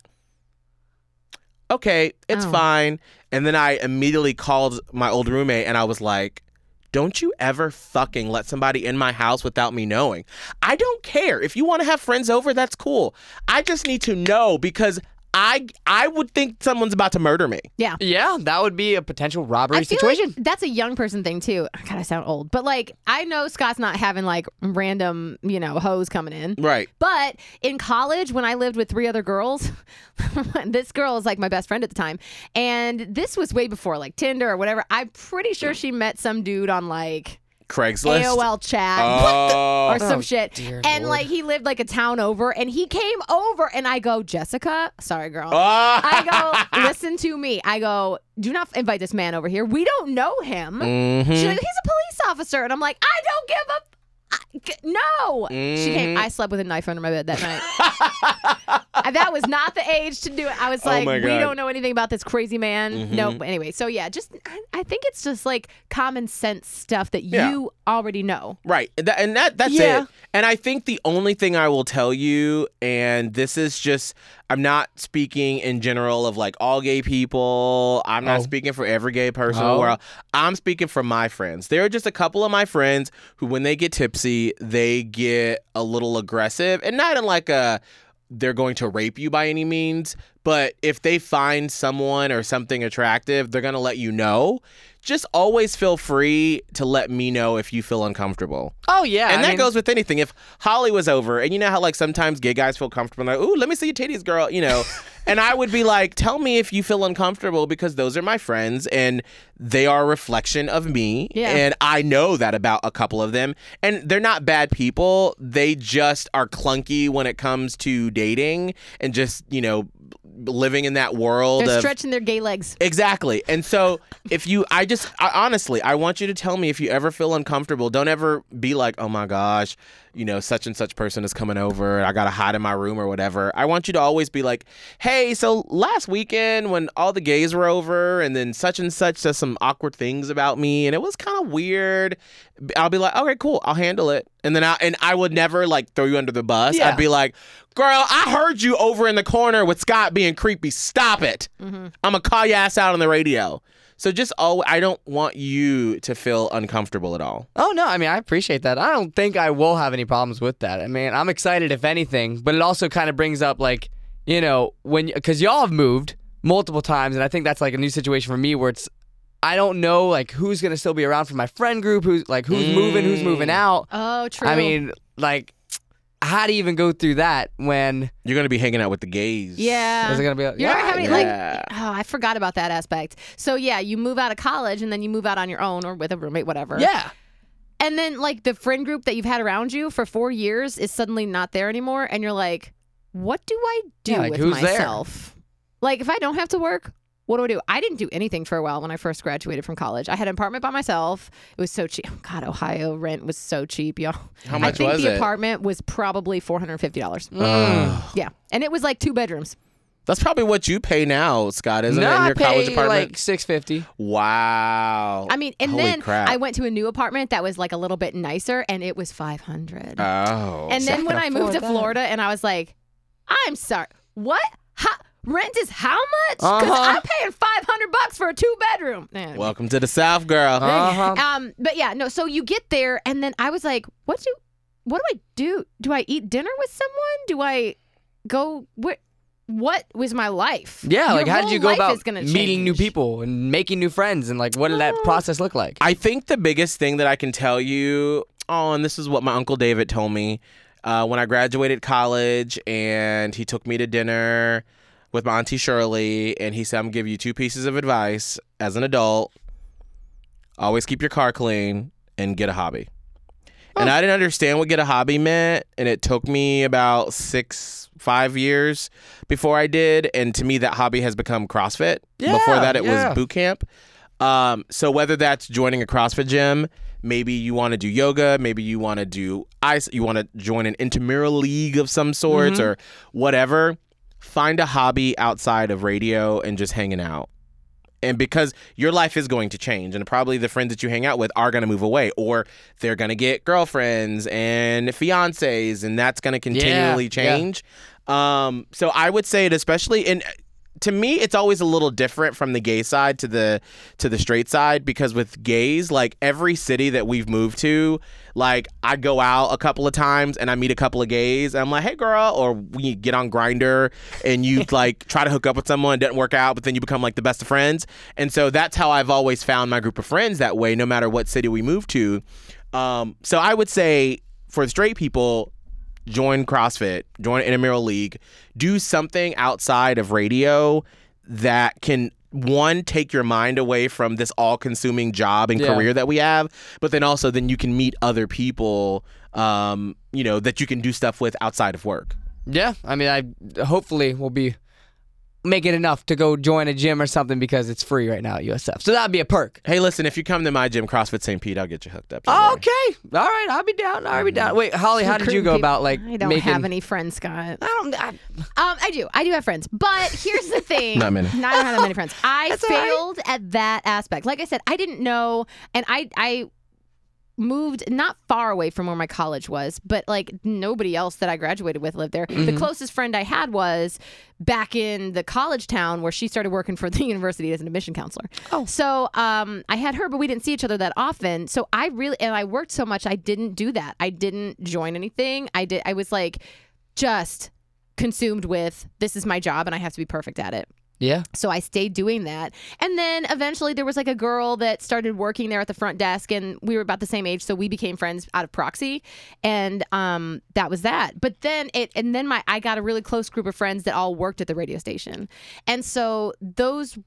okay, it's Oh. fine. And then I immediately called my old roommate and I was like, don't you ever fucking let somebody in my house without me knowing. I don't care. If you want to have friends over, that's cool. I just need to know because I I would think someone's about to murder me. Yeah. Yeah, that would be a potential robbery I feel situation. like that's a young person thing too. God, I sound old, but like I know Scott's not having like random, you know, hoes coming in. Right. But in college, when I lived with three other girls, this girl is like my best friend at the time, and this was way before like Tinder or whatever. I'm pretty sure she met some dude on like Craigslist. A O L chat. Oh. Or some Oh, shit. dear And Lord. like he lived like a town over and he came over and I go, Jessica, sorry girl. Ah. I go, listen to me. I go, do not invite this man over here. We don't know him. Mhm. She's like, he's a police officer. And I'm like, I don't give a I- g- no. She came. Mhm. I slept with a knife under my bed that night. that was not the age to do it. I was Oh like, my we God. don't know anything about this crazy man. Mhm. No, but anyway. So yeah, just I, I think it's just like common sense stuff that Yeah. you already know. Right. And that, and that that's Yeah. it. And I think the only thing I will tell you, and this is just, I'm not speaking in general of like all gay people. I'm not Oh. speaking for every gay person in Oh. the world. I'm speaking for my friends. There are just a couple of my friends who, when they get tipsy, they get a little aggressive, and not in like a, they're going to rape you by any means, but if they find someone or something attractive, they're going to let you know. Just always feel free to let me know if you feel uncomfortable. Oh yeah, And I that mean, goes with anything. If Holly was over, and you know how like sometimes gay guys feel comfortable, like, ooh, let me see your titties, girl, you know. And I would be like, tell me if you feel uncomfortable, because those are my friends and they are a reflection of me. Yeah. And I know that about a couple of them. And they're not bad people. They just are clunky when it comes to dating and just, you know, living in that world They're of stretching their gay legs. Exactly. And so if you, I just, I, honestly, I want you to tell me if you ever feel uncomfortable. Don't ever be like, oh my gosh, you know, such and such person is coming over. I got to hide in my room or whatever. I want you to always be like, hey, so last weekend when all the gays were over and then such and such said some awkward things about me and it was kind of weird. I'll be like, okay, cool. I'll handle it. And then I, and I would never like throw you under the bus. Yeah. I'd be like, girl, I heard you over in the corner with Scott being creepy. Stop it. Mm-hmm. I'm going to call your ass out on the radio. So just, oh, I don't want you to feel uncomfortable at all. Oh no, I mean I appreciate that. I don't think I will have any problems with that. I mean I'm excited if anything, but it also kind of brings up like, you know, when because y'all have moved multiple times, and I think that's like a new situation for me where it's I don't know like who's gonna still be around for my friend group, who's like who's moving, who's moving out. Oh, true. I mean like how do you even go through that when You're going to be hanging out with the gays. yeah. is it gonna be? You're yeah, not having yeah. like oh, I forgot about that aspect. So yeah, you move out of college and then you move out on your own or with a roommate, whatever. yeah. And then like the friend group that you've had around you for four years is suddenly not there anymore, and you're like, what do I do Yeah, like, with who's there? myself? Like if I don't have to work, what do I do? I didn't do anything for a while when I first graduated from college. I had an apartment by myself. It was so cheap. Oh, God, Ohio rent was so cheap, y'all. How much I think was the it? apartment was probably four hundred fifty dollars. Ugh. Yeah, and it was like two bedrooms. That's probably what you pay now, Scott, isn't no, it, in I your college pay apartment? like six fifty. Wow. I mean, and Holy then crap. I went to a new apartment that was like a little bit nicer, and it was five hundred. Oh. And then when can I moved to afford that. Florida, and I was like, I'm sorry, what? How, rent is how much? Because Uh-huh. I'm paying five hundred bucks for a two bedroom. Anyway. Welcome to the South, girl. Uh-huh. Um, but yeah, no. So you get there, and then I was like, what do, what do I do? Do I eat dinner with someone? Do I go? What? What was my life? Yeah, Your like how did whole you go life about is gonna meeting new change. people and making new friends and like what did that Well, process look like? I think the biggest thing that I can tell you, oh, and this is what my Uncle David told me uh, when I graduated college, and he took me to dinner with my Auntie Shirley, and he said, I'm going to give you two pieces of advice as an adult. Always keep your car clean and get a hobby. And I didn't understand what get a hobby meant, and it took me about six, five years before I did. And to me, that hobby has become CrossFit. Yeah, Before that, it yeah. was boot camp. Um, so whether that's joining a CrossFit gym, maybe you want to do yoga, maybe you want to do ice, you want to join an intramural league of some sorts, or whatever. Find a hobby outside of radio and just hanging out. And because your life is going to change, and probably the friends that you hang out with are going to move away, or they're going to get girlfriends and fiancés, and that's going to continually yeah. change. Um, so I would say it, especially in. To me, it's always a little different from the gay side to the to the straight side, because with gays, like every city that we've moved to, like I go out a couple of times and I meet a couple of gays and I'm like, hey girl, or we get on Grindr and you like try to hook up with someone, it doesn't work out, but then you become like the best of friends. And so that's how I've always found my group of friends that way, no matter what city we move to. Um, so I would say for straight people, join CrossFit, join Intramural League, do something outside of radio that can, one, take your mind away from this all-consuming job and Yeah. career that we have, but then also then you can meet other people, um, you know, that you can do stuff with outside of work. Yeah, I mean, I hopefully will be make it enough to go join a gym or something because it's free right now at U S F. So that'd be a perk. Hey, listen, if you come to my gym, CrossFit Saint Pete, I'll get you hooked up. Don't worry. Okay. All right. I'll be down. I'll be down. Wait, Holly, how did you go Recruiting about people. like I don't making... have any friends, Scott. I don't... I... Um, I do. I do have friends. But here's the thing. Not many. No, I don't have that many friends. I That's all right. failed at that aspect. Like I said, I didn't know, and I I moved not far away from where my college was, but like nobody else that I graduated with lived there. Mm-hmm. The closest friend I had was back in the college town where she started working for the university as an admission counselor. Oh. So um, I had her, but we didn't see each other that often. So I really, and I worked so much, I didn't do that. I didn't join anything. I did. I was like just consumed with this is my job and I have to be perfect at it. Yeah. So I stayed doing that. And then eventually there was like a girl that started working there at the front desk and we were about the same age. So we became friends out of proxy. And um, that was that. But then it, and then my, I got a really close group of friends that all worked at the radio station. And so those,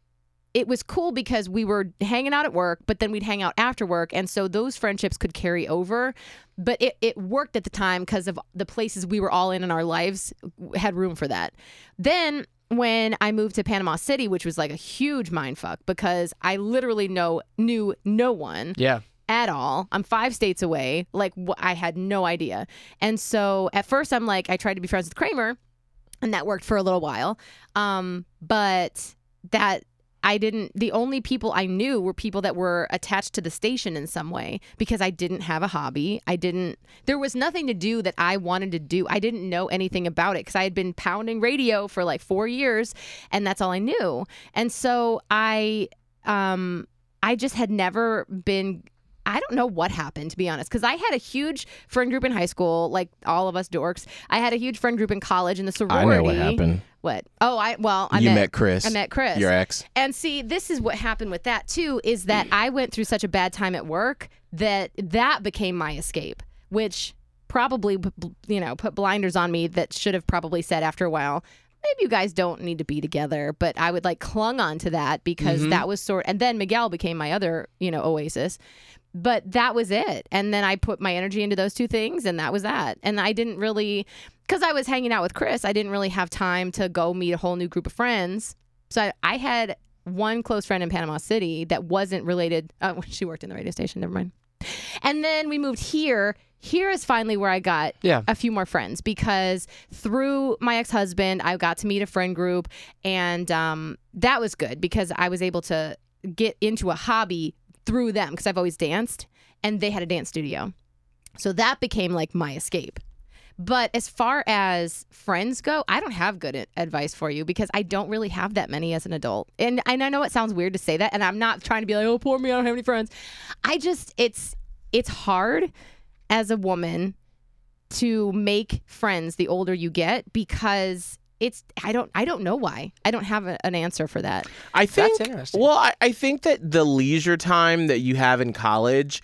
it was cool because we were hanging out at work, but then we'd hang out after work. And so those friendships could carry over. But it, it worked at the time because of the places we were all in in our lives had room for that. Then when I moved to Panama City, which was like a huge mindfuck because I literally know knew no one Yeah. at all. I'm five states away. Like wh- I had no idea. And so at first I'm like, I tried to be friends with Kramer and that worked for a little while. Um, but that I didn't, the only people I knew were people that were attached to the station in some way because I didn't have a hobby. I didn't, there was nothing to do that I wanted to do. I didn't know anything about it because I had been pounding radio for like four years and that's all I knew. And so I, um, I just had never been, I don't know what happened, to be honest, because I had a huge friend group in high school, like all of us dorks. I had a huge friend group in college in the sorority. I know what happened. What? Oh, I well, I you met, met Chris. I met Chris, your ex. And see, this is what happened with that too. Is that I went through such a bad time at work that that became my escape, which probably you know put blinders on me that should have probably said after a while, maybe you guys don't need to be together. But I would like clung on to that because Mm-hmm. that was sort. And then Miguel became my other you know oasis. But that was it. And then I put my energy into those two things and that was that. And I didn't really, because I was hanging out with Chris, I didn't really have time to go meet a whole new group of friends. So I, I had one close friend in Panama City that wasn't related. Oh, she worked in the radio station. Never mind. And then we moved here. Here is finally where I got Yeah. a few more friends because through my ex-husband, I got to meet a friend group. And um, that was good because I was able to get into a hobby through them because I've always danced and they had a dance studio. So that became like my escape. But as far as friends go, I don't have good advice for you because I don't really have that many as an adult. And, and I know it sounds weird to say that, and I'm not trying to be like, oh, poor me, I don't have any friends. I just, it's it's hard as a woman to make friends the older you get because it's, I don't, I don't know why. I don't have a, an answer for that. I think. That's interesting. Well, I, I think that the leisure time that you have in college,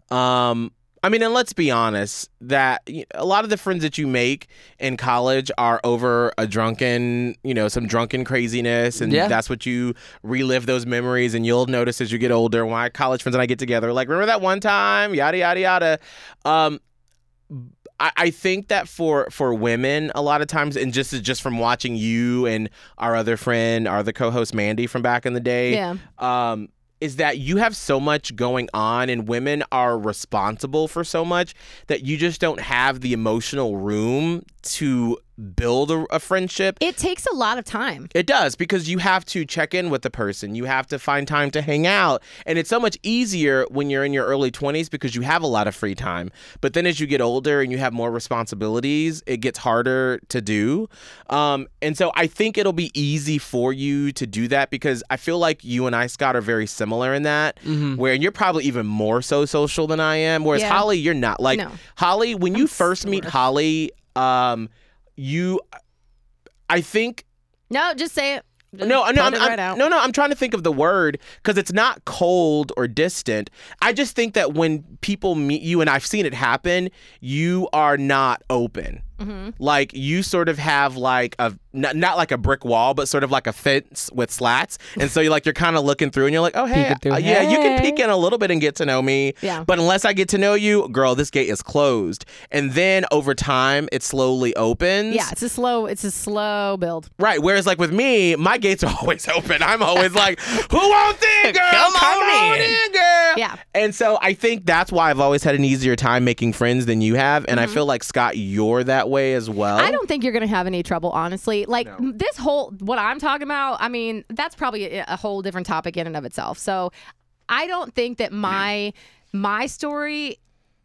um, I mean, and let's be honest, that y- a lot of the friends that you make in college are over a drunken, you know, some drunken craziness, and Yeah. that's what you relive those memories. And you'll notice as you get older, when my college friends and I get together, like, remember that one time, yada yada yada. Um, I, I think that for for women, a lot of times, and just just from watching you and our other friend, our other co-host Mandy from back in the day, Yeah. um, is that you have so much going on, and women are responsible for so much that you just don't have the emotional room to build a, a friendship. It takes a lot of time. It does, because you have to check in with the person. You have to find time to hang out. And it's so much easier when you're in your early twenties because you have a lot of free time. But then as you get older and you have more responsibilities, it gets harder to do. Um, and so I think it'll be easy for you to do that because I feel like you and I, Scott, are very similar in that, Mm-hmm. where you're probably even more so social than I am. Whereas Yeah. Holly, you're not. Like, No. Holly, when you first meet sort of. Holly, um, you, I think, No, just say it. Just no, no, put I'm, it I'm- right out. no, no. I'm trying to think of the word because it's not cold or distant. I just think that when people meet you, and I've seen it happen, you are not open. Mm-hmm. Like you sort of have like a not, not like a brick wall, but sort of like a fence with slats, and so you're like you're kind of looking through, and you're like, oh hey, Peeking through. uh, yeah, you can Hey. peek in a little bit and get to know me. Yeah. But unless I get to know you, girl, this gate is closed. And then over time, it slowly opens. Yeah, it's a slow, it's a slow build. Right. Whereas like with me, my gates are always open. I'm always like, who wants in, girl? Come Come on on in." in, girl. Yeah. And so I think that's why I've always had an easier time making friends than you have. And I feel like, Scott, you're that way as well. I don't think you're going to have any trouble, honestly. Like m- this whole, what I'm talking about, I mean, that's probably a, a whole different topic in and of itself. So I don't think that my my story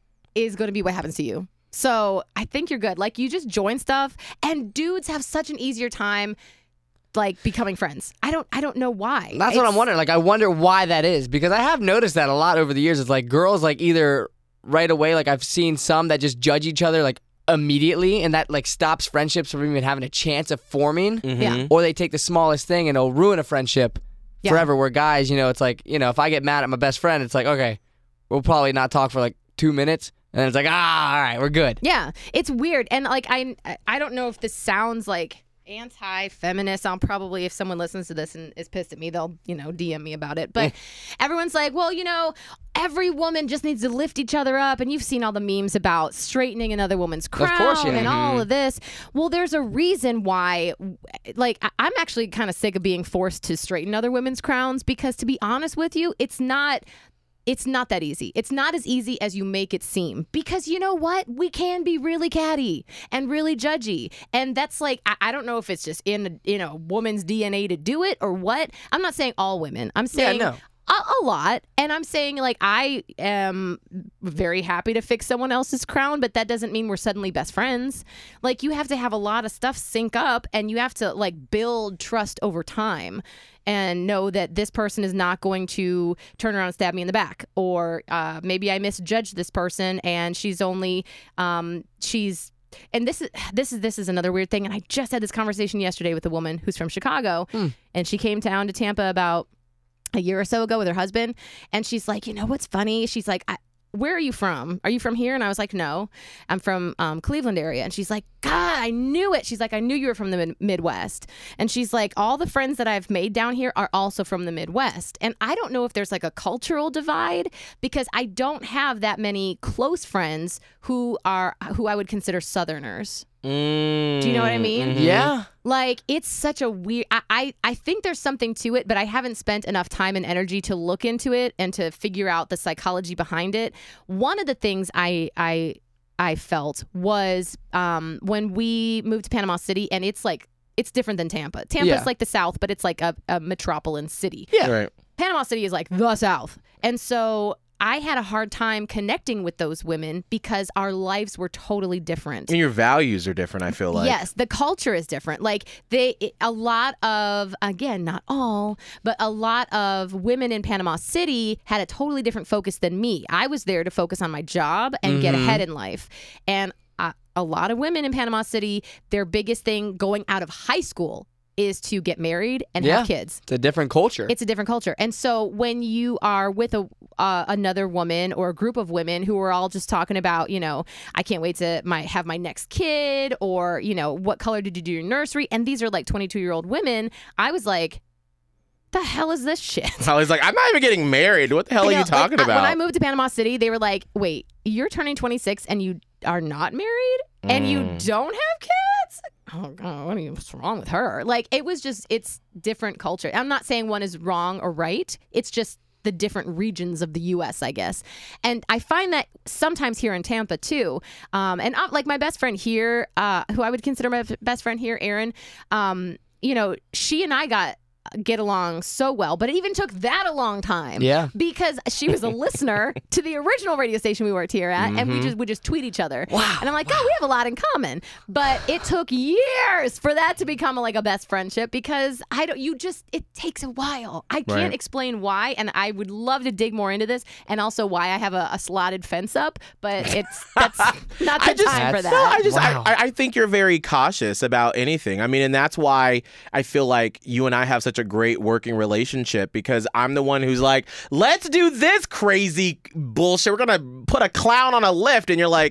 is going to be what happens to you. So I think you're good. Like you just join stuff, and dudes have such an easier time like becoming friends. I don't I don't know why. That's what I'm It's- wondering. Like, I wonder why that is, because I have noticed that a lot over the years. It's like girls, like either right away, like I've seen some that just judge each other like immediately, and that like stops friendships from even having a chance of forming. Yeah. Or they take the smallest thing and it'll ruin a friendship Yeah. forever. Where guys, you know, it's like, you know, if I get mad at my best friend, it's like, okay, we'll probably not talk for like two minutes, and then it's like, ah, all right, we're good. Yeah, it's weird, and like I, I don't know if this sounds like anti-feminist. I'll probably, if someone listens to this and is pissed at me, they'll you know D M me about it. But everyone's like, well, you know, every woman just needs to lift each other up, and you've seen all the memes about straightening another woman's crown course, yeah. and all of this. Well, there's a reason why. Like, I- I'm actually kind of sick of being forced to straighten other women's crowns, because to be honest with you, it's not. It's not that easy. It's not as easy as you make it seem, because you know what? We can be really catty and really judgy. And that's like, I, I don't know if it's just in, you know, woman's D N A to do it or what. I'm not saying all women. I'm saying no. a, a lot. And I'm saying like, I am very happy to fix someone else's crown, but that doesn't mean we're suddenly best friends. Like you have to have a lot of stuff sync up, and you have to like build trust over time. And know that this person is not going to turn around and stab me in the back, or uh, maybe I misjudged this person and she's only um, she's and this is this is this is another weird thing. And I just had this conversation yesterday with a woman who's from Chicago, and she came down to Tampa about a year or so ago with her husband, and she's like, you know what's funny? She's like, I, where are you from? Are you from here? And I was like, no, I'm from um, Cleveland area. And she's like, God, I knew it. She's like, I knew you were from the mid- Midwest. And she's like, all the friends that I've made down here are also from the Midwest. And I don't know if there's like a cultural divide, because I don't have that many close friends who are who I would consider Southerners. Mm, Do you know what I mean? Yeah. Like, it's such a weird, I, I, I think there's something to it, but I haven't spent enough time and energy to look into it and to figure out the psychology behind it. One of the things I, I, I felt was um, when we moved to Panama City, and it's like, it's different than Tampa. Tampa's Yeah. like the South, but it's like a, a metropolitan city. Yeah. Right. Panama City is like the South. And so I had a hard time connecting with those women because our lives were totally different. And your values are different, I feel like. Yes, the culture is different. Like they, it- a lot of, again, not all, but a lot of women in Panama City had a totally different focus than me. I was there to focus on my job and get ahead in life. And uh, a lot of women in Panama City, their biggest thing going out of high school is to get married and Yeah. have kids. It's a different culture. It's a different culture. And so when you are with a uh, another woman or a group of women who are all just talking about, you know, I can't wait to my have my next kid, or, you know, what color did you do your nursery? And these are like twenty-two-year-old women. I was like, the hell is this shit? I was like, I'm not even getting married. What the hell You are know, you talking like, I- about? When I moved to Panama City, they were like, wait, you're turning twenty-six and you are not married and you Mm. don't have kids? Oh, God, what are you, what's wrong with her? Like, it was just, it's different culture. I'm not saying one is wrong or right. It's just the different regions of the U S, I guess. And I find that sometimes here in Tampa too. Um, and uh, like my best friend here, uh, who I would consider my f- best friend here, Erin, um, you know, she and I got get along so well, but it even took that a long time. Yeah. Because she was a listener to the original radio station we worked here at, and we just would just tweet each other. Wow. And I'm like, oh, we have a lot in common. But it took years for that to become like a best friendship, because I don't you just it takes a while. I can't Right. explain why, and I would love to dig more into this, and also why I have a, a slotted fence up, but it's that's not the I just, time for that. No, I just, Wow. I, I think you're very cautious about anything. I mean, and that's why I feel like you and I have such a great working relationship, because I'm the one who's like, let's do this crazy bullshit. We're gonna put a clown on a lift, and you're like,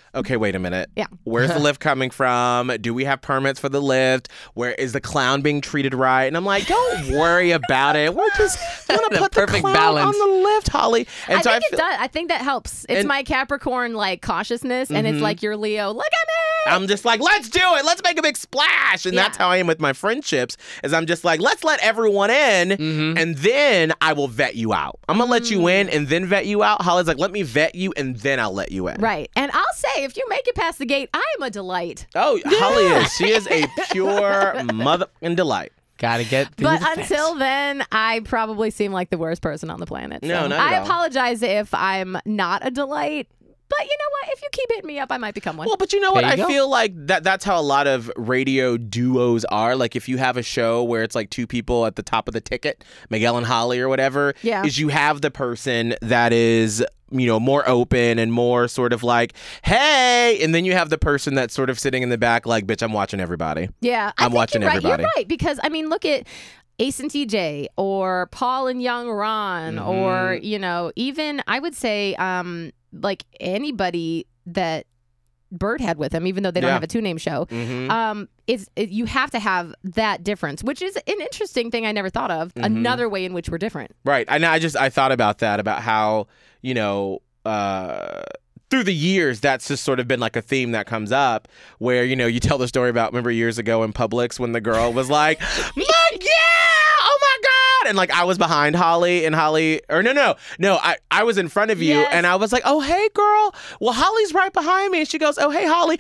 okay, wait a minute. Yeah. Where's the lift coming from? Do we have permits for the lift? Where is the clown being treated right? And I'm like, don't worry about it. We're just gonna The put the perfect clown balance. on the lift, Holly. And I so think I it feel, does. I think that helps. It's And- my Capricorn like cautiousness, and it's like your Leo. Look at me. I'm just like, let's do it. Let's make a big splash. And Yeah. that's how I am with my friendships, is I'm just like, let's let everyone in, Mm-hmm. and then I will vet you out. I'm going to let you in and then vet you out. Holly's like, let me vet you, and then I'll let you in. Right. And I'll say, if you make it past the gate, I am a delight. Oh, Holly is. She is a pure mother and delight. Gotta get through But the fence. until then, I probably seem like the worst person on the planet. No, So not at I all. apologize if I'm not a delight. But you know what? If you keep hitting me up, I might become one. Well, but you know what? There I you go. feel like that that's how a lot of radio duos are. Like if you have a show where it's like two people at the top of the ticket, Miguel and Holly or whatever, Yeah. is you have the person that is, you know, more open and more sort of like, hey, and then you have the person that's sort of sitting in the back like, bitch, I'm watching everybody. yeah, I I'm think watching you're right. everybody. You're right. Because, I mean, look at Ace and T J or Paul and Young Ron Mm-hmm. or, you know, even I would say um, like anybody that Bird had with him, even though they don't Yeah. have a two-name show. Mhm. Um, it's it, you have to have that difference, which is an interesting thing I never thought of. Mm-hmm. Another way in which we're different. Right. I know. I just I thought about that, about how, you know, uh, through the years, that's just sort of been like a theme that comes up where, you know, you tell the story about, remember years ago in Publix when the girl was like, Miguel, oh my God. And like I was behind Holly and Holly, or no, no, no, I, I was in front of you Yes. and I was like, oh, hey, girl. Well, Holly's right behind me. And she goes, oh, hey, Holly,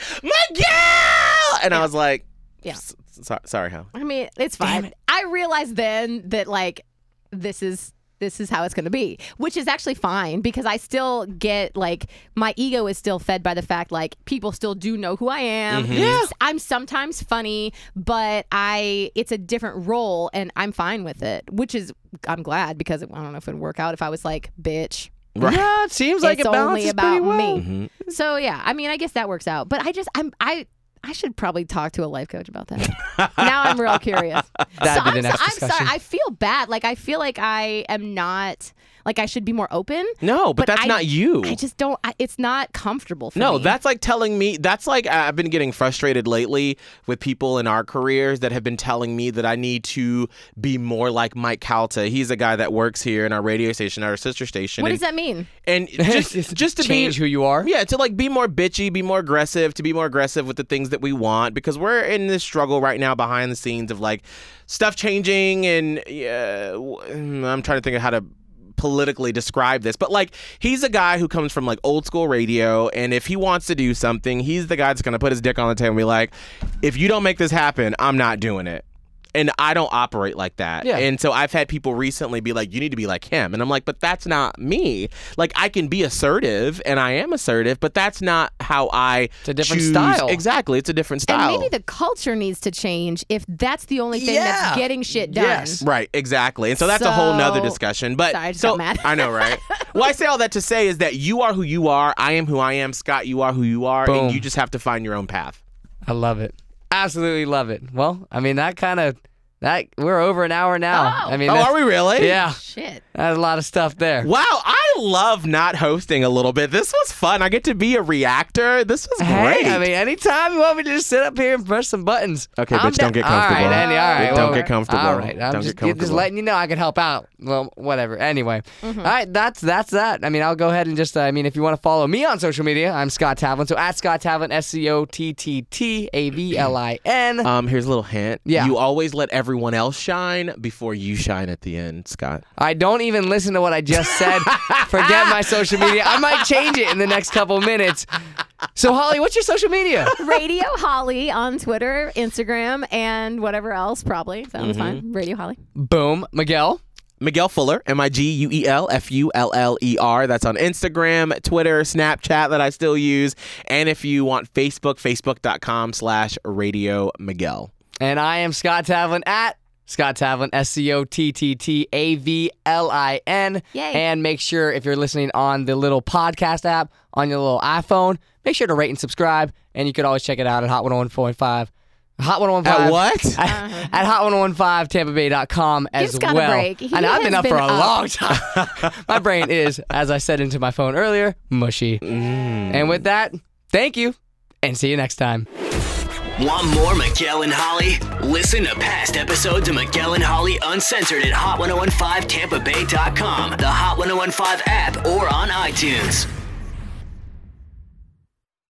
Miguel. And I was like, Yeah. "S- so- sorry, Hal. I mean, it's fine. I realized then that like this is this is how it's going to be, which is actually fine because I still get like my ego is still fed by the fact like people still do know who I am. Mm-hmm. Yeah. I'm sometimes funny, but I it's a different role and I'm fine with it, which is I'm glad because I don't know if it would work out if I was like, bitch. Right. Yeah, it seems like it's it only balances about pretty well. me. Mm-hmm. So yeah, I mean, I guess that works out. But I just I'm I I should probably talk to a life coach about that. Now I'm real curious. That'd so be the I'm, next I'm discussion. sorry. I feel bad. Like I feel like I am not. Like I should be more open. No, but, that's I- not you. I just don't. I, it's not comfortable for No, me. that's like telling me, that's like, I've been getting frustrated lately with people in our careers that have been telling me that I need to be more like Mike Calta. He's a guy that works here in our radio station, our sister station. What and, does that mean? And just, just to change be, who you are. Yeah, to like be more bitchy, be more aggressive, to be more aggressive with the things that we want, because we're in this struggle right now behind the scenes of like stuff changing, and yeah, I'm trying to think of how to politically describe this, but like he's a guy who comes from like old school radio, and if he wants to do something, he's the guy that's gonna put his dick on the table and be like, if you don't make this happen, I'm not doing it. And I don't operate like that. Yeah. And so I've had people recently be like, you need to be like him. And I'm like, but that's not me. Like, I can be assertive, and I am assertive, but that's not how I It's a different choose- style. Exactly. It's a different style. And maybe the culture needs to change if that's the only thing Yeah. that's getting shit done. Yes. Right, exactly. And so that's a whole nother So- discussion. But Sorry, I just so got mad. I know, right? Well, I say all that to say is that you are who you are. I am who I am. Scott, you are who you are. Boom. And you just have to find your own path. I love it. Absolutely love it. Well, I mean, that kind of, that we're over an hour now. Oh. I mean, Oh, that's- are we really? Yeah. Shit. That's a lot of stuff there. Wow, I love not hosting a little bit. This was fun. I get to be a reactor. This was great. Hey, I mean, anytime you want me to just sit up here and press some buttons. Okay, I'm bitch, don't get down. comfortable. All right, Andy, all right. Don't well, get comfortable. All right, I'm Don't just, get comfortable. just letting you know I can help out. Well, whatever. Anyway, Mm-hmm. all right, that's that's that. I mean, I'll go ahead and just, uh, I mean, if you want to follow me on social media, I'm Scott Tavlin. So at Scott Tavlin, S C O T T T A V L I N. Um, here's a little hint. Yeah. You always let everyone else shine before you shine at the end, Scott. I don't even listen to what I just said. Forget my social media. I might change it in the next couple minutes. So, Holly, what's your social media? Radio Holly on Twitter, Instagram, and whatever else. Probably sounds Mm-hmm. fine. Radio Holly. Boom. Miguel. Miguel Fuller, M I G U E L F U L L E R. That's on Instagram, Twitter, Snapchat that I still use. And if you want Facebook, facebook.com slash Radio Miguel. And I am Scott Tavlin at Scott Tavlin, S C O T T T A V L I N. Yay. And make sure if you're listening on the little podcast app on your little iPhone, make sure to rate and subscribe. And you could always check it out at Hot one oh one point five. Hot one oh one point five. At what? At, at hot ten fifteen Tampa Bay dot com as Give Scott a well. break. He I know I've been has up for been a up. long time. My brain is, as I said into my phone earlier, mushy. And with that, Thank you, and see you next time. Want more Miguel and Holly? Listen to past episodes of Miguel and Holly Uncensored at hot ten fifteen tampa bay dot com, the Hot ten fifteen app, or on iTunes.